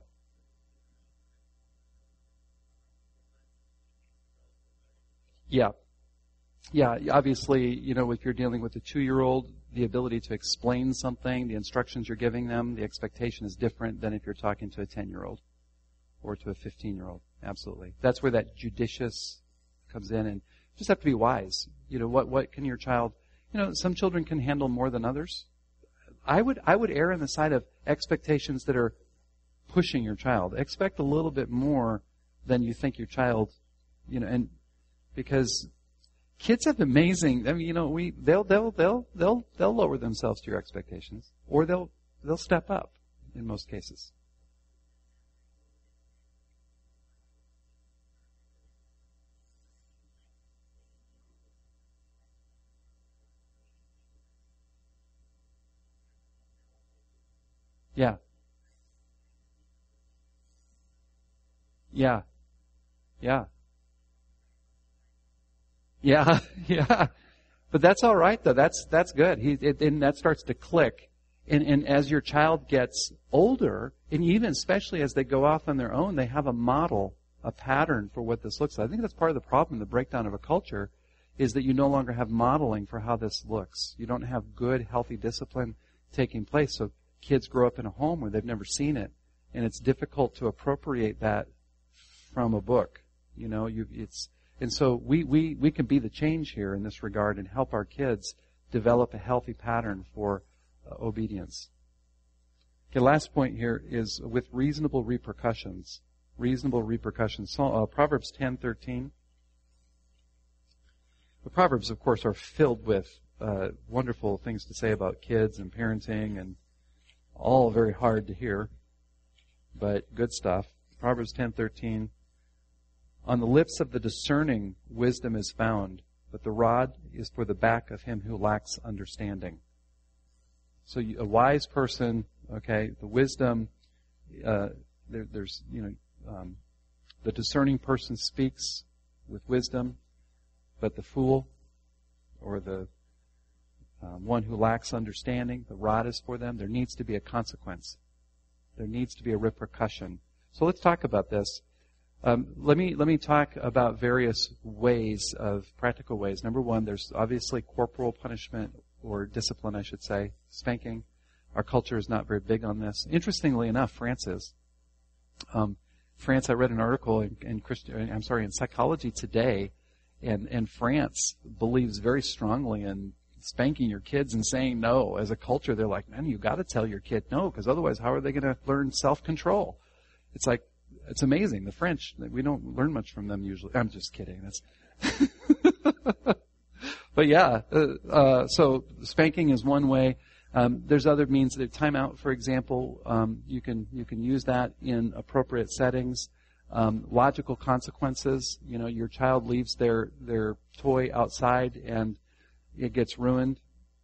Yeah. Yeah. Obviously, you know, if you're dealing with a two-year-old, the ability to explain something, the instructions you're giving them, the expectation is different than if you're talking to a ten-year-old or to a fifteen-year-old. Absolutely. That's where that judicious comes in, and you just have to be wise. You know, what, what can your child, you know, some children can handle more than others. I would, I would err on the side of expectations that are pushing your child. Expect a little bit more than you think your child, you know, and because kids have amazing, I mean, you know, we, they'll, they'll, they'll, they'll, they'll lower themselves to your expectations, or they'll, they'll step up in most cases. Yeah. Yeah. Yeah. Yeah. Yeah. But that's all right, though. That's that's good. He, it, and that starts to click. And, and as your child gets older, and even especially as they go off on their own, they have a model, a pattern for what this looks like. I think that's part of the problem, the breakdown of a culture, is that you no longer have modeling for how this looks. You don't have good, healthy discipline taking place. So kids grow up in a home where they've never seen it, and it's difficult to appropriate that from a book. You know, you, it's and so we, we, we can be the change here in this regard and help our kids develop a healthy pattern for uh, obedience. Okay, last point here is with reasonable repercussions. Reasonable repercussions. So, uh, Proverbs ten thirteen. The Proverbs, of course, are filled with uh, wonderful things to say about kids and parenting, and all very hard to hear, but good stuff. Proverbs ten thirteen. On the lips of the discerning wisdom is found, but the rod is for the back of him who lacks understanding. So you, a wise person, okay, the wisdom, uh, there, there's, you know, um, the discerning person speaks with wisdom, but the fool or the um, one who lacks understanding, the rod is for them. There needs to be a consequence. There needs to be a repercussion. So let's talk about this. Um, let me let me talk about various ways of practical ways. Number one, there's obviously corporal punishment or discipline, I should say, spanking. Our culture is not very big on this. Interestingly enough, France is. Um, France, I read an article in, in Christian, I'm sorry, in Psychology Today, and and France believes very strongly in spanking your kids and saying no. As a culture, they're like, man, you got to tell your kid no, because otherwise, how are they going to learn self-control? It's like, it's amazing. The French, we don't learn much from them usually. I'm just kidding. That's. But yeah, uh, uh, so spanking is one way. Um, there's other means. The timeout, for example, um, you can you can use that in appropriate settings. Um, logical consequences. You know, your child leaves their their toy outside and it gets ruined.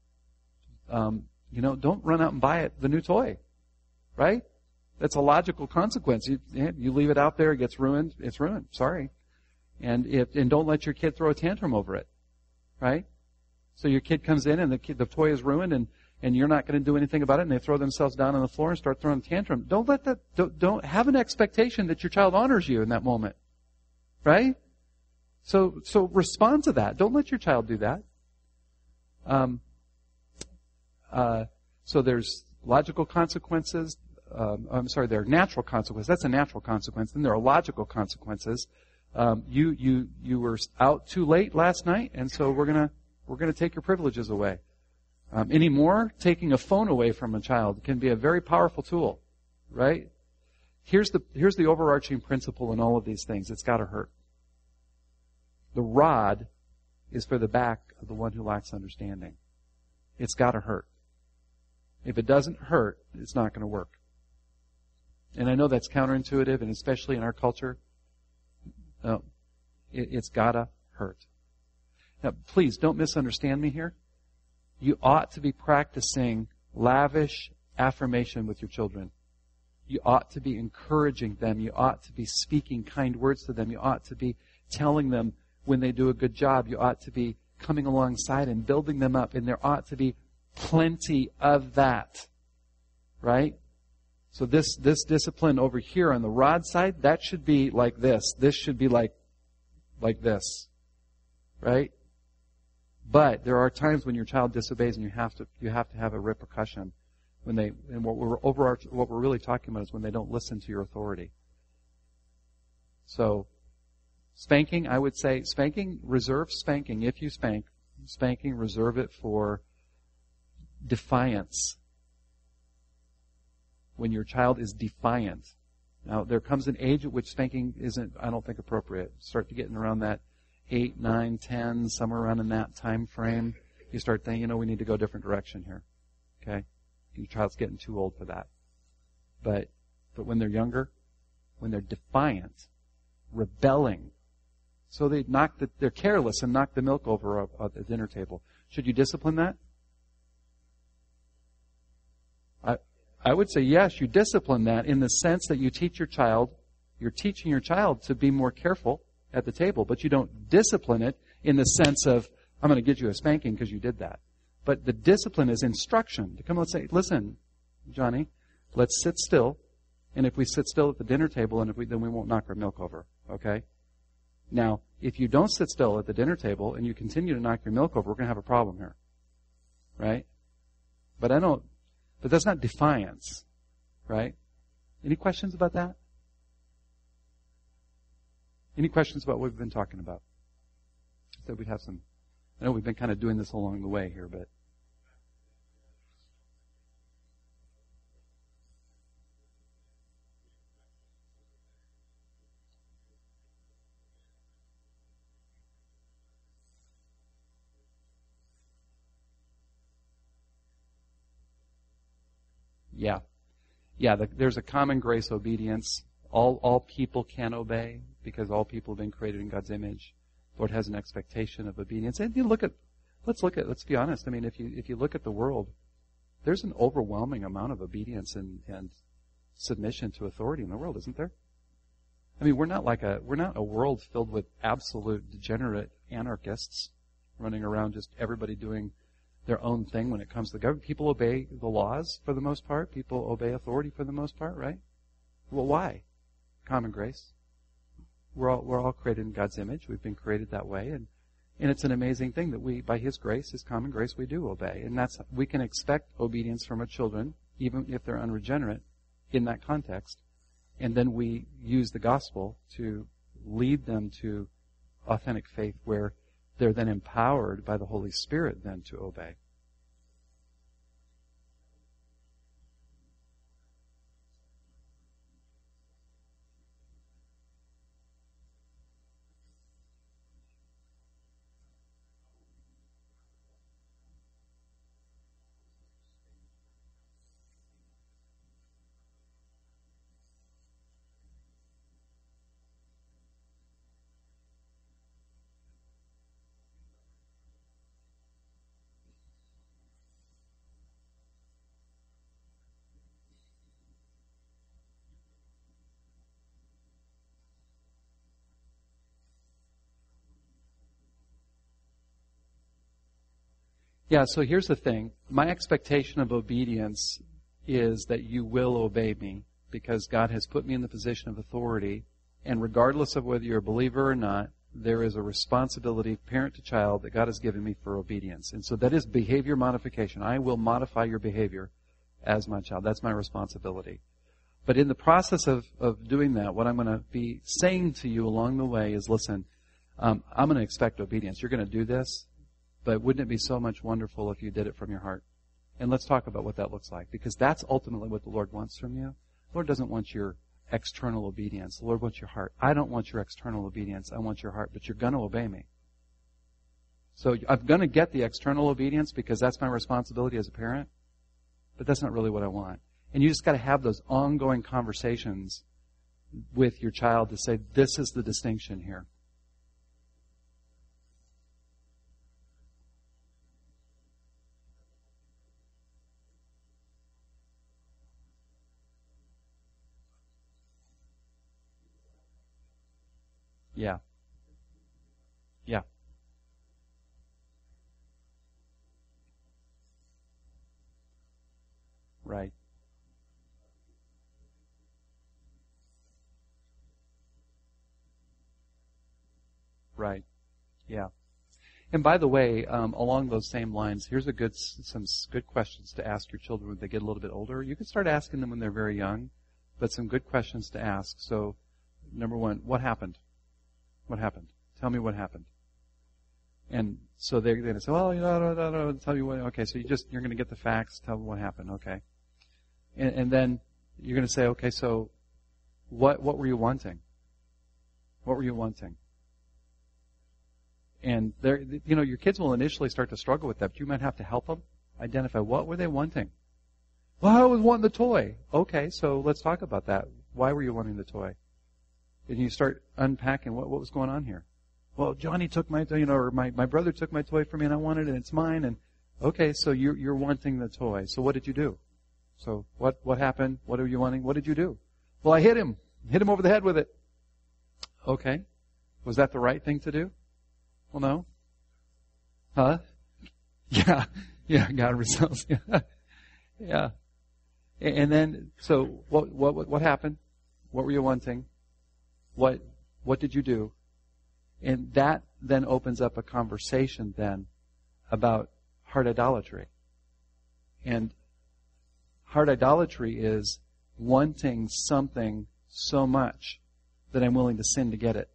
Um, you know, don't run out and buy it the new toy, right? That's a logical consequence. You you leave it out there, it gets ruined. It's ruined. Sorry, and if and don't let your kid throw a tantrum over it, right? So your kid comes in and the kid, the toy is ruined and. and you're not going to do anything about it, and they throw themselves down on the floor and start throwing a tantrum. Don't let that, don't, don't have an expectation that your child honors you in that moment. Right? So, so respond to that. Don't let your child do that. Um, uh, so there's logical consequences. Um, I'm sorry, there are natural consequences. That's a natural consequence. Then there are logical consequences. Um, you, you, you were out too late last night, and so we're gonna, we're gonna take your privileges away. Um, anymore, taking a phone away from a child can be a very powerful tool, right? Here's the here's the overarching principle in all of these things. It's got to hurt. The rod is for the back of the one who lacks understanding. It's got to hurt. If it doesn't hurt, it's not going to work. And I know that's counterintuitive, and especially in our culture, no, it, it's got to hurt. Now, please don't misunderstand me here. You ought to be practicing lavish affirmation with your children. You ought to be encouraging them. You ought to be speaking kind words to them. You ought to be telling them when they do a good job. You ought to be coming alongside and building them up. And there ought to be plenty of that. Right? So this, this discipline over here on the rod side, that should be like this. This should be like, like this. Right? But there are times when your child disobeys, and you have to you have to have a repercussion when they. And what we're overarch, what we're really talking about is when they don't listen to your authority. So, spanking, I would say, spanking, reserve spanking. If you spank, spanking, reserve it for defiance. When your child is defiant. Now, there comes an age at which spanking isn't, I don't think, appropriate. Start to getting around that. Eight, nine, ten, somewhere around in that time frame, you start thinking, you know, we need to go a different direction here. Okay? Your child's getting too old for that. But, but when they're younger, when they're defiant, rebelling, so they knock the, they're careless and knock the milk over at the dinner table. Should you discipline that? I, I would say yes, you discipline that in the sense that you teach your child, you're teaching your child to be more careful at the table, but you don't discipline it in the sense of, I'm going to get you a spanking because you did that. But the discipline is instruction. To come and say, listen, Johnny, let's sit still, and if we sit still at the dinner table, and if we, then we won't knock our milk over, okay? Now, if you don't sit still at the dinner table and you continue to knock your milk over, we're going to have a problem here, right? But I don't, but that's not defiance, right? Any questions about that? Any questions about what we've been talking about? That we'd have some. I know we've been kind of doing this along the way here, but yeah, yeah. The, there's a common grace obedience. All all people can obey because all people have been created in God's image. The Lord has an expectation of obedience. And you look at, let's look at, let's be honest. I mean, if you if you look at the world, there's an overwhelming amount of obedience and, and submission to authority in the world, isn't there? I mean, we're not like a we're not a world filled with absolute degenerate anarchists running around, just everybody doing their own thing when it comes to the government. People obey the laws for the most part. People obey authority for the most part, right? Well, why? Common grace. We're all we're all created in God's image. We've been created that way, and and it's an amazing thing that we, by His grace, His common grace, we do obey, and that's we can expect obedience from our children, even if they're unregenerate, in that context, and then we use the gospel to lead them to authentic faith, where they're then empowered by the Holy Spirit then to obey. Yeah, so here's the thing. My expectation of obedience is that you will obey me because God has put me in the position of authority, and regardless of whether you're a believer or not, there is a responsibility, parent to child, that God has given me for obedience. And so that is behavior modification. I will modify your behavior as my child. That's my responsibility. But in the process of, of doing that, what I'm going to be saying to you along the way is, listen, um, I'm going to expect obedience. You're going to do this. But wouldn't it be so much wonderful if you did it from your heart? And let's talk about what that looks like, because that's ultimately what the Lord wants from you. The Lord doesn't want your external obedience. The Lord wants your heart. I don't want your external obedience. I want your heart, but you're going to obey me. So I'm going to get the external obedience because that's my responsibility as a parent, but that's not really what I want. And you just got to have those ongoing conversations with your child to say, this is the distinction here. Yeah. Yeah. Right. Right. Yeah. And by the way, um, along those same lines, here's a good some good questions to ask your children when they get a little bit older. You can start asking them when they're very young, but some good questions to ask. So, number one, what happened? What happened? Tell me what happened. And so they're going to say, well, you know, no, no, no, tell me what, okay, so you just, you're going to get the facts, tell me what happened, okay. And, and then you're going to say, okay, so what, what were you wanting? What were you wanting? And they're, you know, your kids will initially start to struggle with that, but you might have to help them identify what were they wanting. Well, I was wanting the toy. Okay, so let's talk about that. Why were you wanting the toy? And you start unpacking what, what was going on here. Well, Johnny took my, you know, or my, my brother took my toy from me and I wanted it and it's mine. And okay, so you're, you're wanting the toy. So what did you do? So what, what happened? What are you wanting? What did you do? Well, I hit him. Hit him over the head with it. Okay. Was that the right thing to do? Well, no. Huh? Yeah. Yeah. God results. Yeah. Yeah. And then, so what, what, what happened? What were you wanting? What, what did you do? And that then opens up a conversation then about heart idolatry. And heart idolatry is wanting something so much that I'm willing to sin to get it.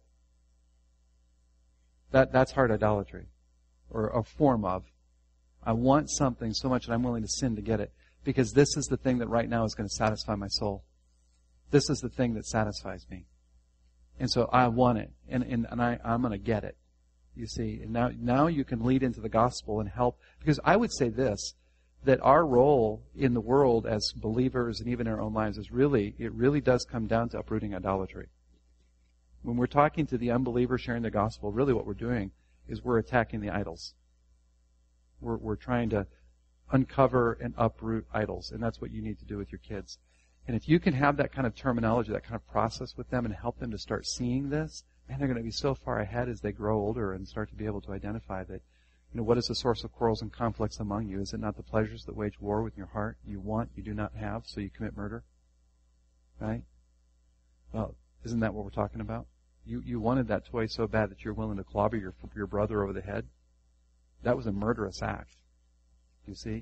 That, that's heart idolatry, or a form of. I want something so much that I'm willing to sin to get it, because this is the thing that right now is going to satisfy my soul. This is the thing that satisfies me. And so I want it, and, and, and I, I'm going to get it. You see, and now, now you can lead into the gospel and help. Because I would say this, that our role in the world as believers and even in our own lives is really, it really does come down to uprooting idolatry. When we're talking to the unbeliever sharing the gospel, really what we're doing is we're attacking the idols. We're, we're trying to uncover and uproot idols, and that's what you need to do with your kids. And if you can have that kind of terminology, that kind of process with them and help them to start seeing this, man, they're going to be so far ahead as they grow older and start to be able to identify that, you know, what is the source of quarrels and conflicts among you? Is it not the pleasures that wage war within your heart? You want, you do not have, so you commit murder? Right? Well, isn't that what we're talking about? You you wanted that toy so bad that you're willing to clobber your your brother over the head? That was a murderous act. You see?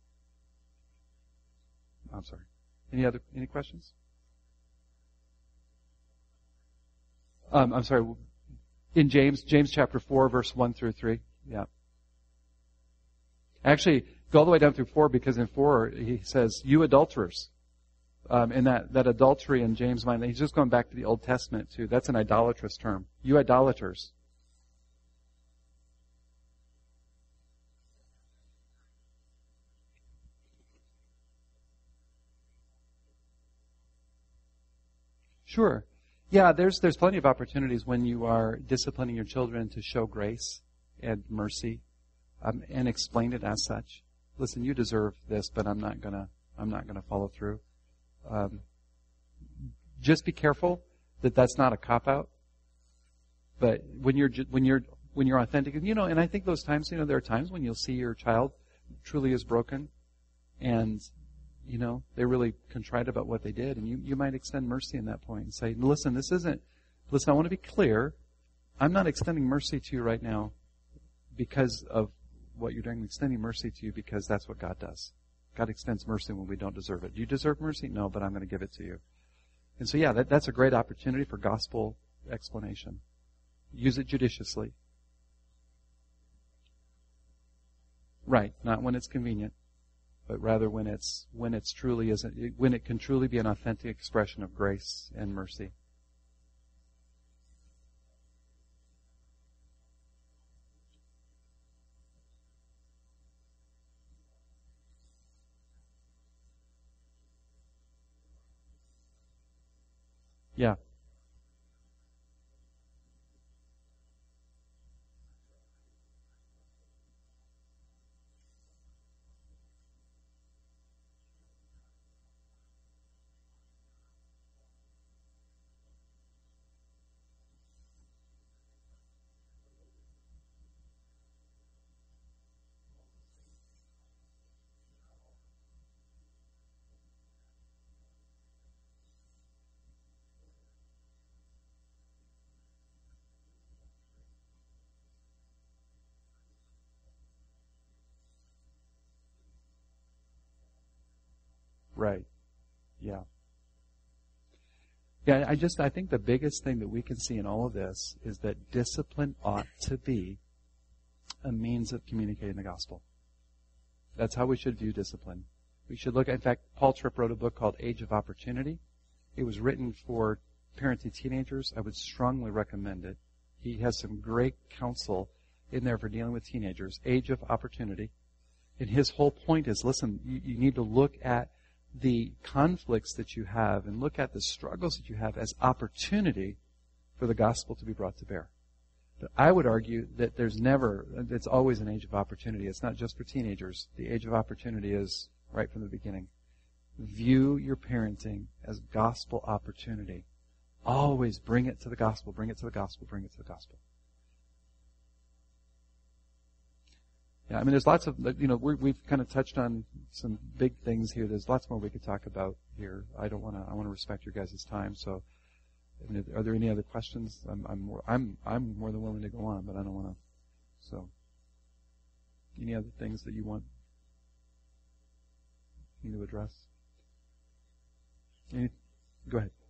I'm sorry. Any other, any questions? Um, I'm sorry. In James, James chapter four, verse one through three. Yeah. Actually, go all the way down through four, because in four he says, "You adulterers." Um, and that, that adultery in James' mind, he's just going back to the Old Testament too. That's an idolatrous term. You idolaters. Sure. Yeah, there's there's plenty of opportunities when you are disciplining your children to show grace and mercy, um, and explain it as such. Listen, you deserve this, but I'm not gonna I'm not gonna follow through. Um, just be careful that that's not a cop out. But when you're when you're when you're authentic, you know, and I think those times, you know, there are times when you'll see your child truly is broken, and you know, they're really contrite about what they did, and you, you might extend mercy in that point and say, listen, this isn't, listen, I want to be clear. I'm not extending mercy to you right now because of what you're doing. I'm extending mercy to you because that's what God does. God extends mercy when we don't deserve it. Do you deserve mercy? No, but I'm going to give it to you. And so, yeah, that, that's a great opportunity for gospel explanation. Use it judiciously. Right, not when it's convenient, but rather when it's when it's truly isn't when it can truly be an authentic expression of grace and mercy. Yeah. Right. Yeah. Yeah, I just, I think the biggest thing that we can see in all of this is that discipline ought to be a means of communicating the gospel. That's how we should view discipline. We should look, in fact, Paul Tripp wrote a book called Age of Opportunity. It was written for parenting teenagers. I would strongly recommend it. He has some great counsel in there for dealing with teenagers. Age of Opportunity. And his whole point is, listen, you, you need to look at the conflicts that you have and look at the struggles that you have as opportunity for the gospel to be brought to bear. But I would argue that there's never, it's always an age of opportunity. It's not just for teenagers. The age of opportunity is right from the beginning. View your parenting as gospel opportunity. Always bring it to the gospel, bring it to the gospel, bring it to the gospel. Yeah, I mean, there's lots of, you know, we're, we've kind of touched on some big things here. There's lots more we could talk about here. I don't want to, I want to respect your guys' time. So, I mean, are there any other questions? I'm, I'm more, I'm, I'm more than willing to go on, but I don't want to. So, any other things that you want me to address? Any, go ahead.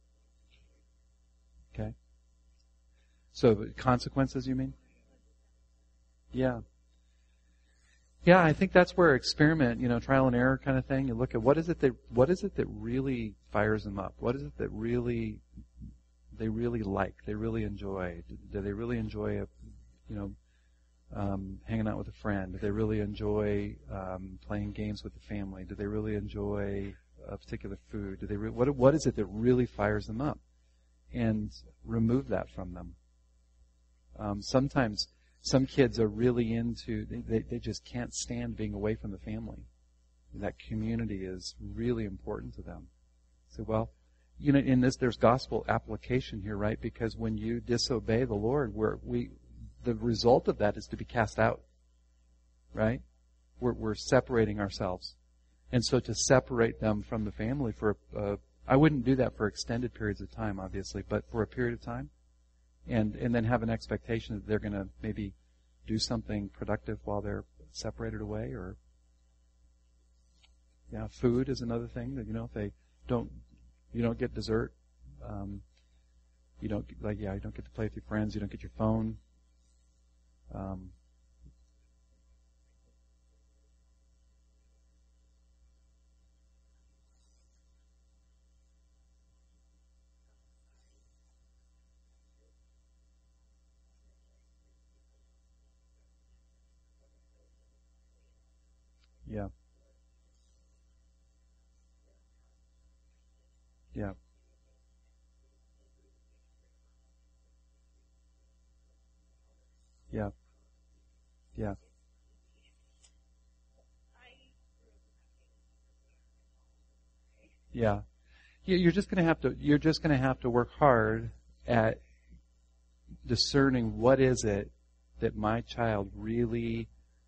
Okay. So, consequences, you mean? Yeah. Yeah, I think that's where experiment, you know, trial and error kind of thing. You look at what is it that what is it that really fires them up? What is it that really they really like? They really enjoy? Do, do they really enjoy a, you know, um, hanging out with a friend? Do they really enjoy um, playing games with the family? Do they really enjoy a particular food? Do they re- what what is it that really fires them up? And remove that from them. Um, sometimes. Some kids are really into, they, they just can't stand being away from the family. That community is really important to them. So, well, you know, in this, there's gospel application here, right? Because when you disobey the Lord, we're, we, the result of that is to be cast out, right? We're, we're separating ourselves. And so to separate them from the family for, uh, I wouldn't do that for extended periods of time, obviously, but for a period of time, and and then have an expectation that they're going to maybe do something productive while they're separated away, or yeah, food is another thing that, you know, if they don't, you don't get dessert. Um, You don't, like, yeah, you don't get to play with your friends. You don't get your phone. Um, yeah. Yeah. Yeah. Yeah. Yeah. You- You're just going to have to, you're just going to have to work hard at discerning what is it that my child really,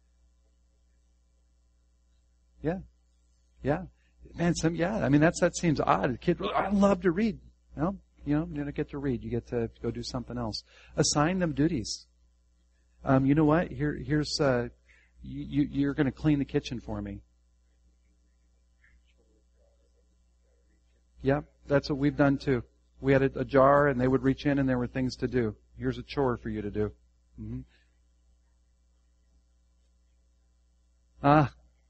yeah, yeah. Man, some, yeah, I mean, that's, that seems odd. A kid, I love to read. No, you know, you don't get to read. You get to go do something else. Assign them duties. Um, you know what? Here, here's, uh, you, you- you're going to clean the kitchen for me. Yep, that's what we've done too. We had a, a jar, and they would reach in, and there were things to do. Here's a chore for you to do. Mm-hmm. Ah,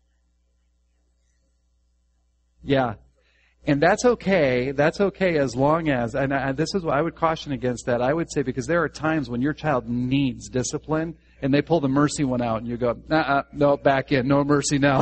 yeah. And that's okay. That's okay as long as, and I, this is what I would caution against that. I would say, because there are times when your child needs discipline, and they pull the mercy one out, and you go, uh-uh, no, back in, no mercy now.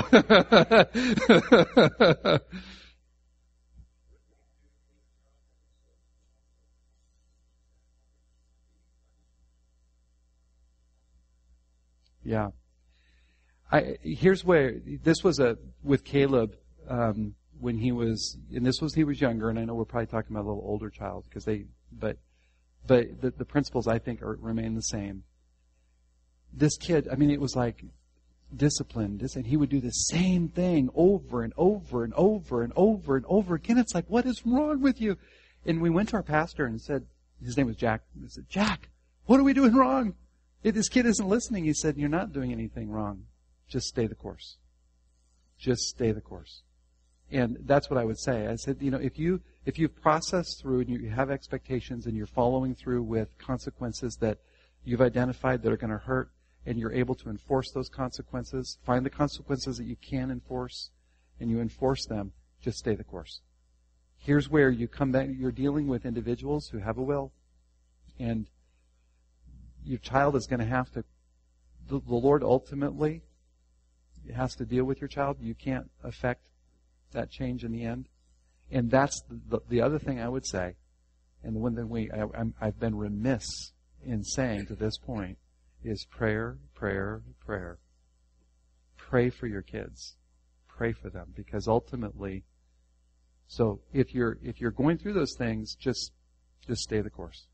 Yeah. I, here's where, this was a, with Caleb, um, when he was, and this was, he was younger, and I know we're probably talking about a little older child, because they, but, but the, the principles, I think, are, remain the same. This kid, I mean, it was like discipline, dis- and he would do the same thing over and over and over and over and over again. It's like, what is wrong with you? And we went to our pastor and said, his name was Jack, and I said, Jack, what are we doing wrong? If this kid isn't listening, he said, you're not doing anything wrong. Just stay the course. Just stay the course. And that's what I would say. I said, you know, if you, if you've processed through and you have expectations and you're following through with consequences that you've identified that are going to hurt, and you're able to enforce those consequences, find the consequences that you can enforce, and you enforce them, just stay the course. Here's where you come back, you're dealing with individuals who have a will, and your child is going to have to, the, the Lord ultimately has to deal with your child. You can't affect that change in the end. And that's the, the, the other thing I would say, and the one thing we, I, I'm, I've been remiss in saying to this point, is prayer, prayer, prayer. Pray for your kids. Pray for them, because ultimately, so if you're if you're going through those things, just just stay the course.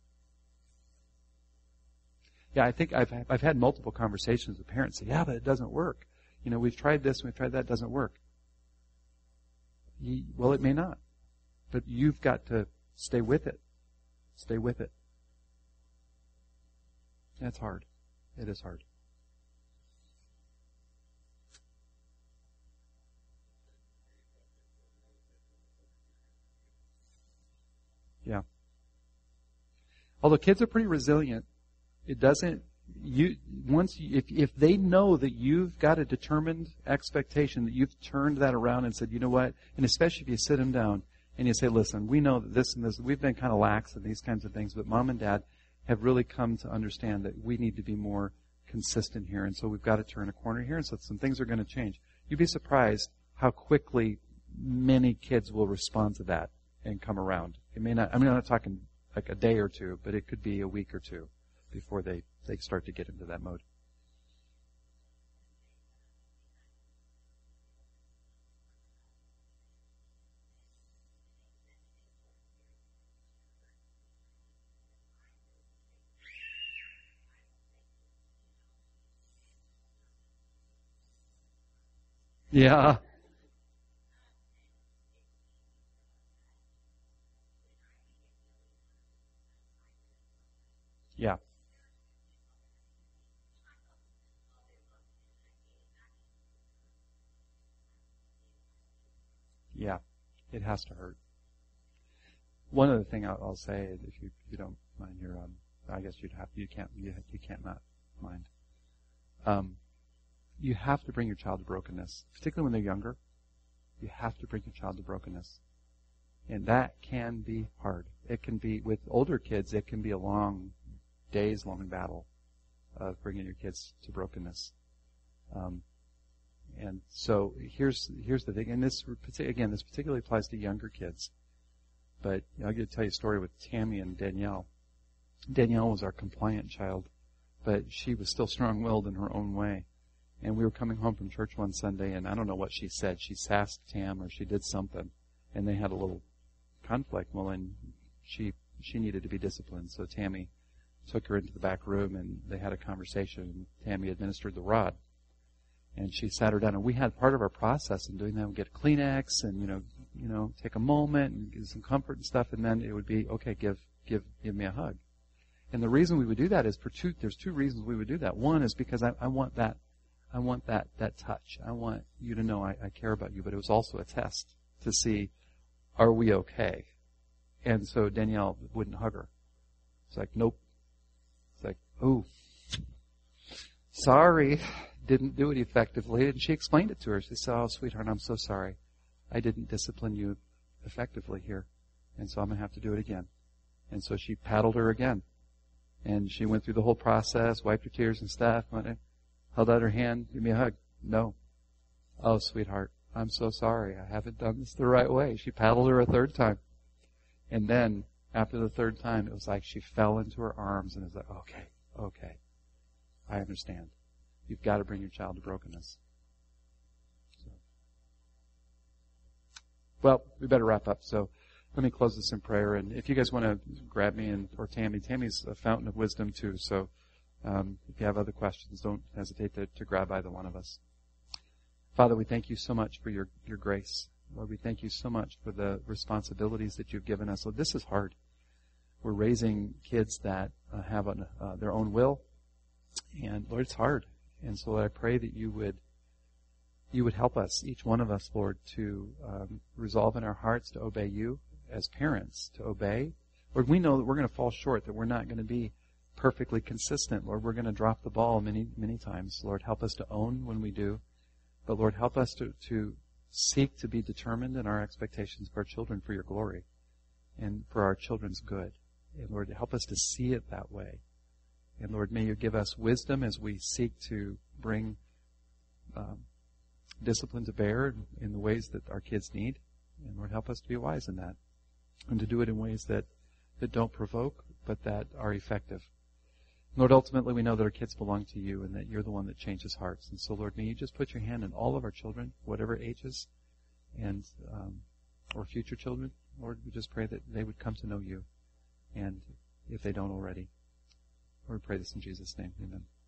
Yeah, I think I've I've had multiple conversations with parents say, yeah, but it doesn't work. You know, we've tried this and we've tried that, it doesn't work. You, well, it may not, but you've got to stay with it. Stay with it. That's hard. It is hard. Yeah. Although kids are pretty resilient, it doesn't, you, once, you, if, if they know that you've got a determined expectation, that you've turned that around and said, you know what, and especially if you sit them down and you say, listen, we know that this and this, we've been kind of lax in these kinds of things, but mom and dad have really come to understand that we need to be more consistent here, and so we've got to turn a corner here, and so some things are going to change. You'd be surprised how quickly many kids will respond to that and come around. It may not, I mean, I'm not talking like a day or two, but it could be a week or two before they, they start to get into that mode. Yeah. Yeah. Yeah. It has to hurt. one other thing I'll, I'll say, if you, if you don't mind here, um, I guess you'd have you can't you, you can't not mind. Um, you have to bring your child to brokenness, particularly when they're younger. You have to bring your child to brokenness, and that can be hard. It can be with older kids. It can be a long, days-long battle of bringing your kids to brokenness. Um, and so here's here's the thing, and this again, this particularly applies to younger kids. But you know, I'm going to tell you a story with Tammy and Danielle. Danielle was our compliant child, but she was still strong-willed in her own way. And we were coming home from church one Sunday, and I don't know what she said. She sassed Tam, or she did something, and they had a little conflict. Well, and she she needed to be disciplined, so Tammy took her into the back room, and they had a conversation. And Tammy administered the rod, and she sat her down. And we had part of our process in doing that. We get a Kleenex, and you know, you know, take a moment and give some comfort and stuff, and then it would be okay. Give give give me a hug. And the reason we would do that is for two. There's two reasons we would do that. One is because I, I want that. I want that, that touch. I want you to know I, I care about you, but it was also a test to see, are we okay? And so Danielle wouldn't hug her. It's like, nope. It's like, oh, sorry, didn't do it effectively. And she explained it to her. She said, oh, sweetheart, I'm so sorry. I didn't discipline you effectively here. And so I'm going to have to do it again. And so she paddled her again. And she went through the whole process, wiped her tears and stuff, went, held out her hand, give me a hug. No. Oh, sweetheart, I'm so sorry. I haven't done this the right way. She paddled her a third time. And then, after the third time, it was like she fell into her arms and it was like, okay, okay, I understand. You've got to bring your child to brokenness. So. Well, we better wrap up. So let me close this in prayer. And if you guys want to grab me and or Tammy, Tammy's a fountain of wisdom too. So Um, if you have other questions, don't hesitate to, to grab either one of us. Father, we thank you so much for your, your grace. Lord, we thank you so much for the responsibilities that you've given us. Lord, this is hard. We're raising kids that uh, have an, uh, their own will. And Lord, it's hard. And so Lord, I pray that you would you would help us, each one of us, Lord, to um, resolve in our hearts to obey you as parents, to obey. Lord, we know that we're going to fall short, that we're not going to be perfectly consistent. Lord, we're going to drop the ball many, many times. Lord, help us to own when we do. But Lord, help us to, to seek to be determined in our expectations of our children for your glory and for our children's good. And Lord, help us to see it that way. And Lord, may you give us wisdom as we seek to bring um, discipline to bear in the ways that our kids need. And Lord, help us to be wise in that and to do it in ways that, that don't provoke, but that are effective. Lord, ultimately we know that our kids belong to you and that you're the one that changes hearts. And so, Lord, may you just put your hand on all of our children, whatever ages, and um, or future children. Lord, we just pray that they would come to know you, and if they don't already. Lord, we pray this in Jesus' name. Amen.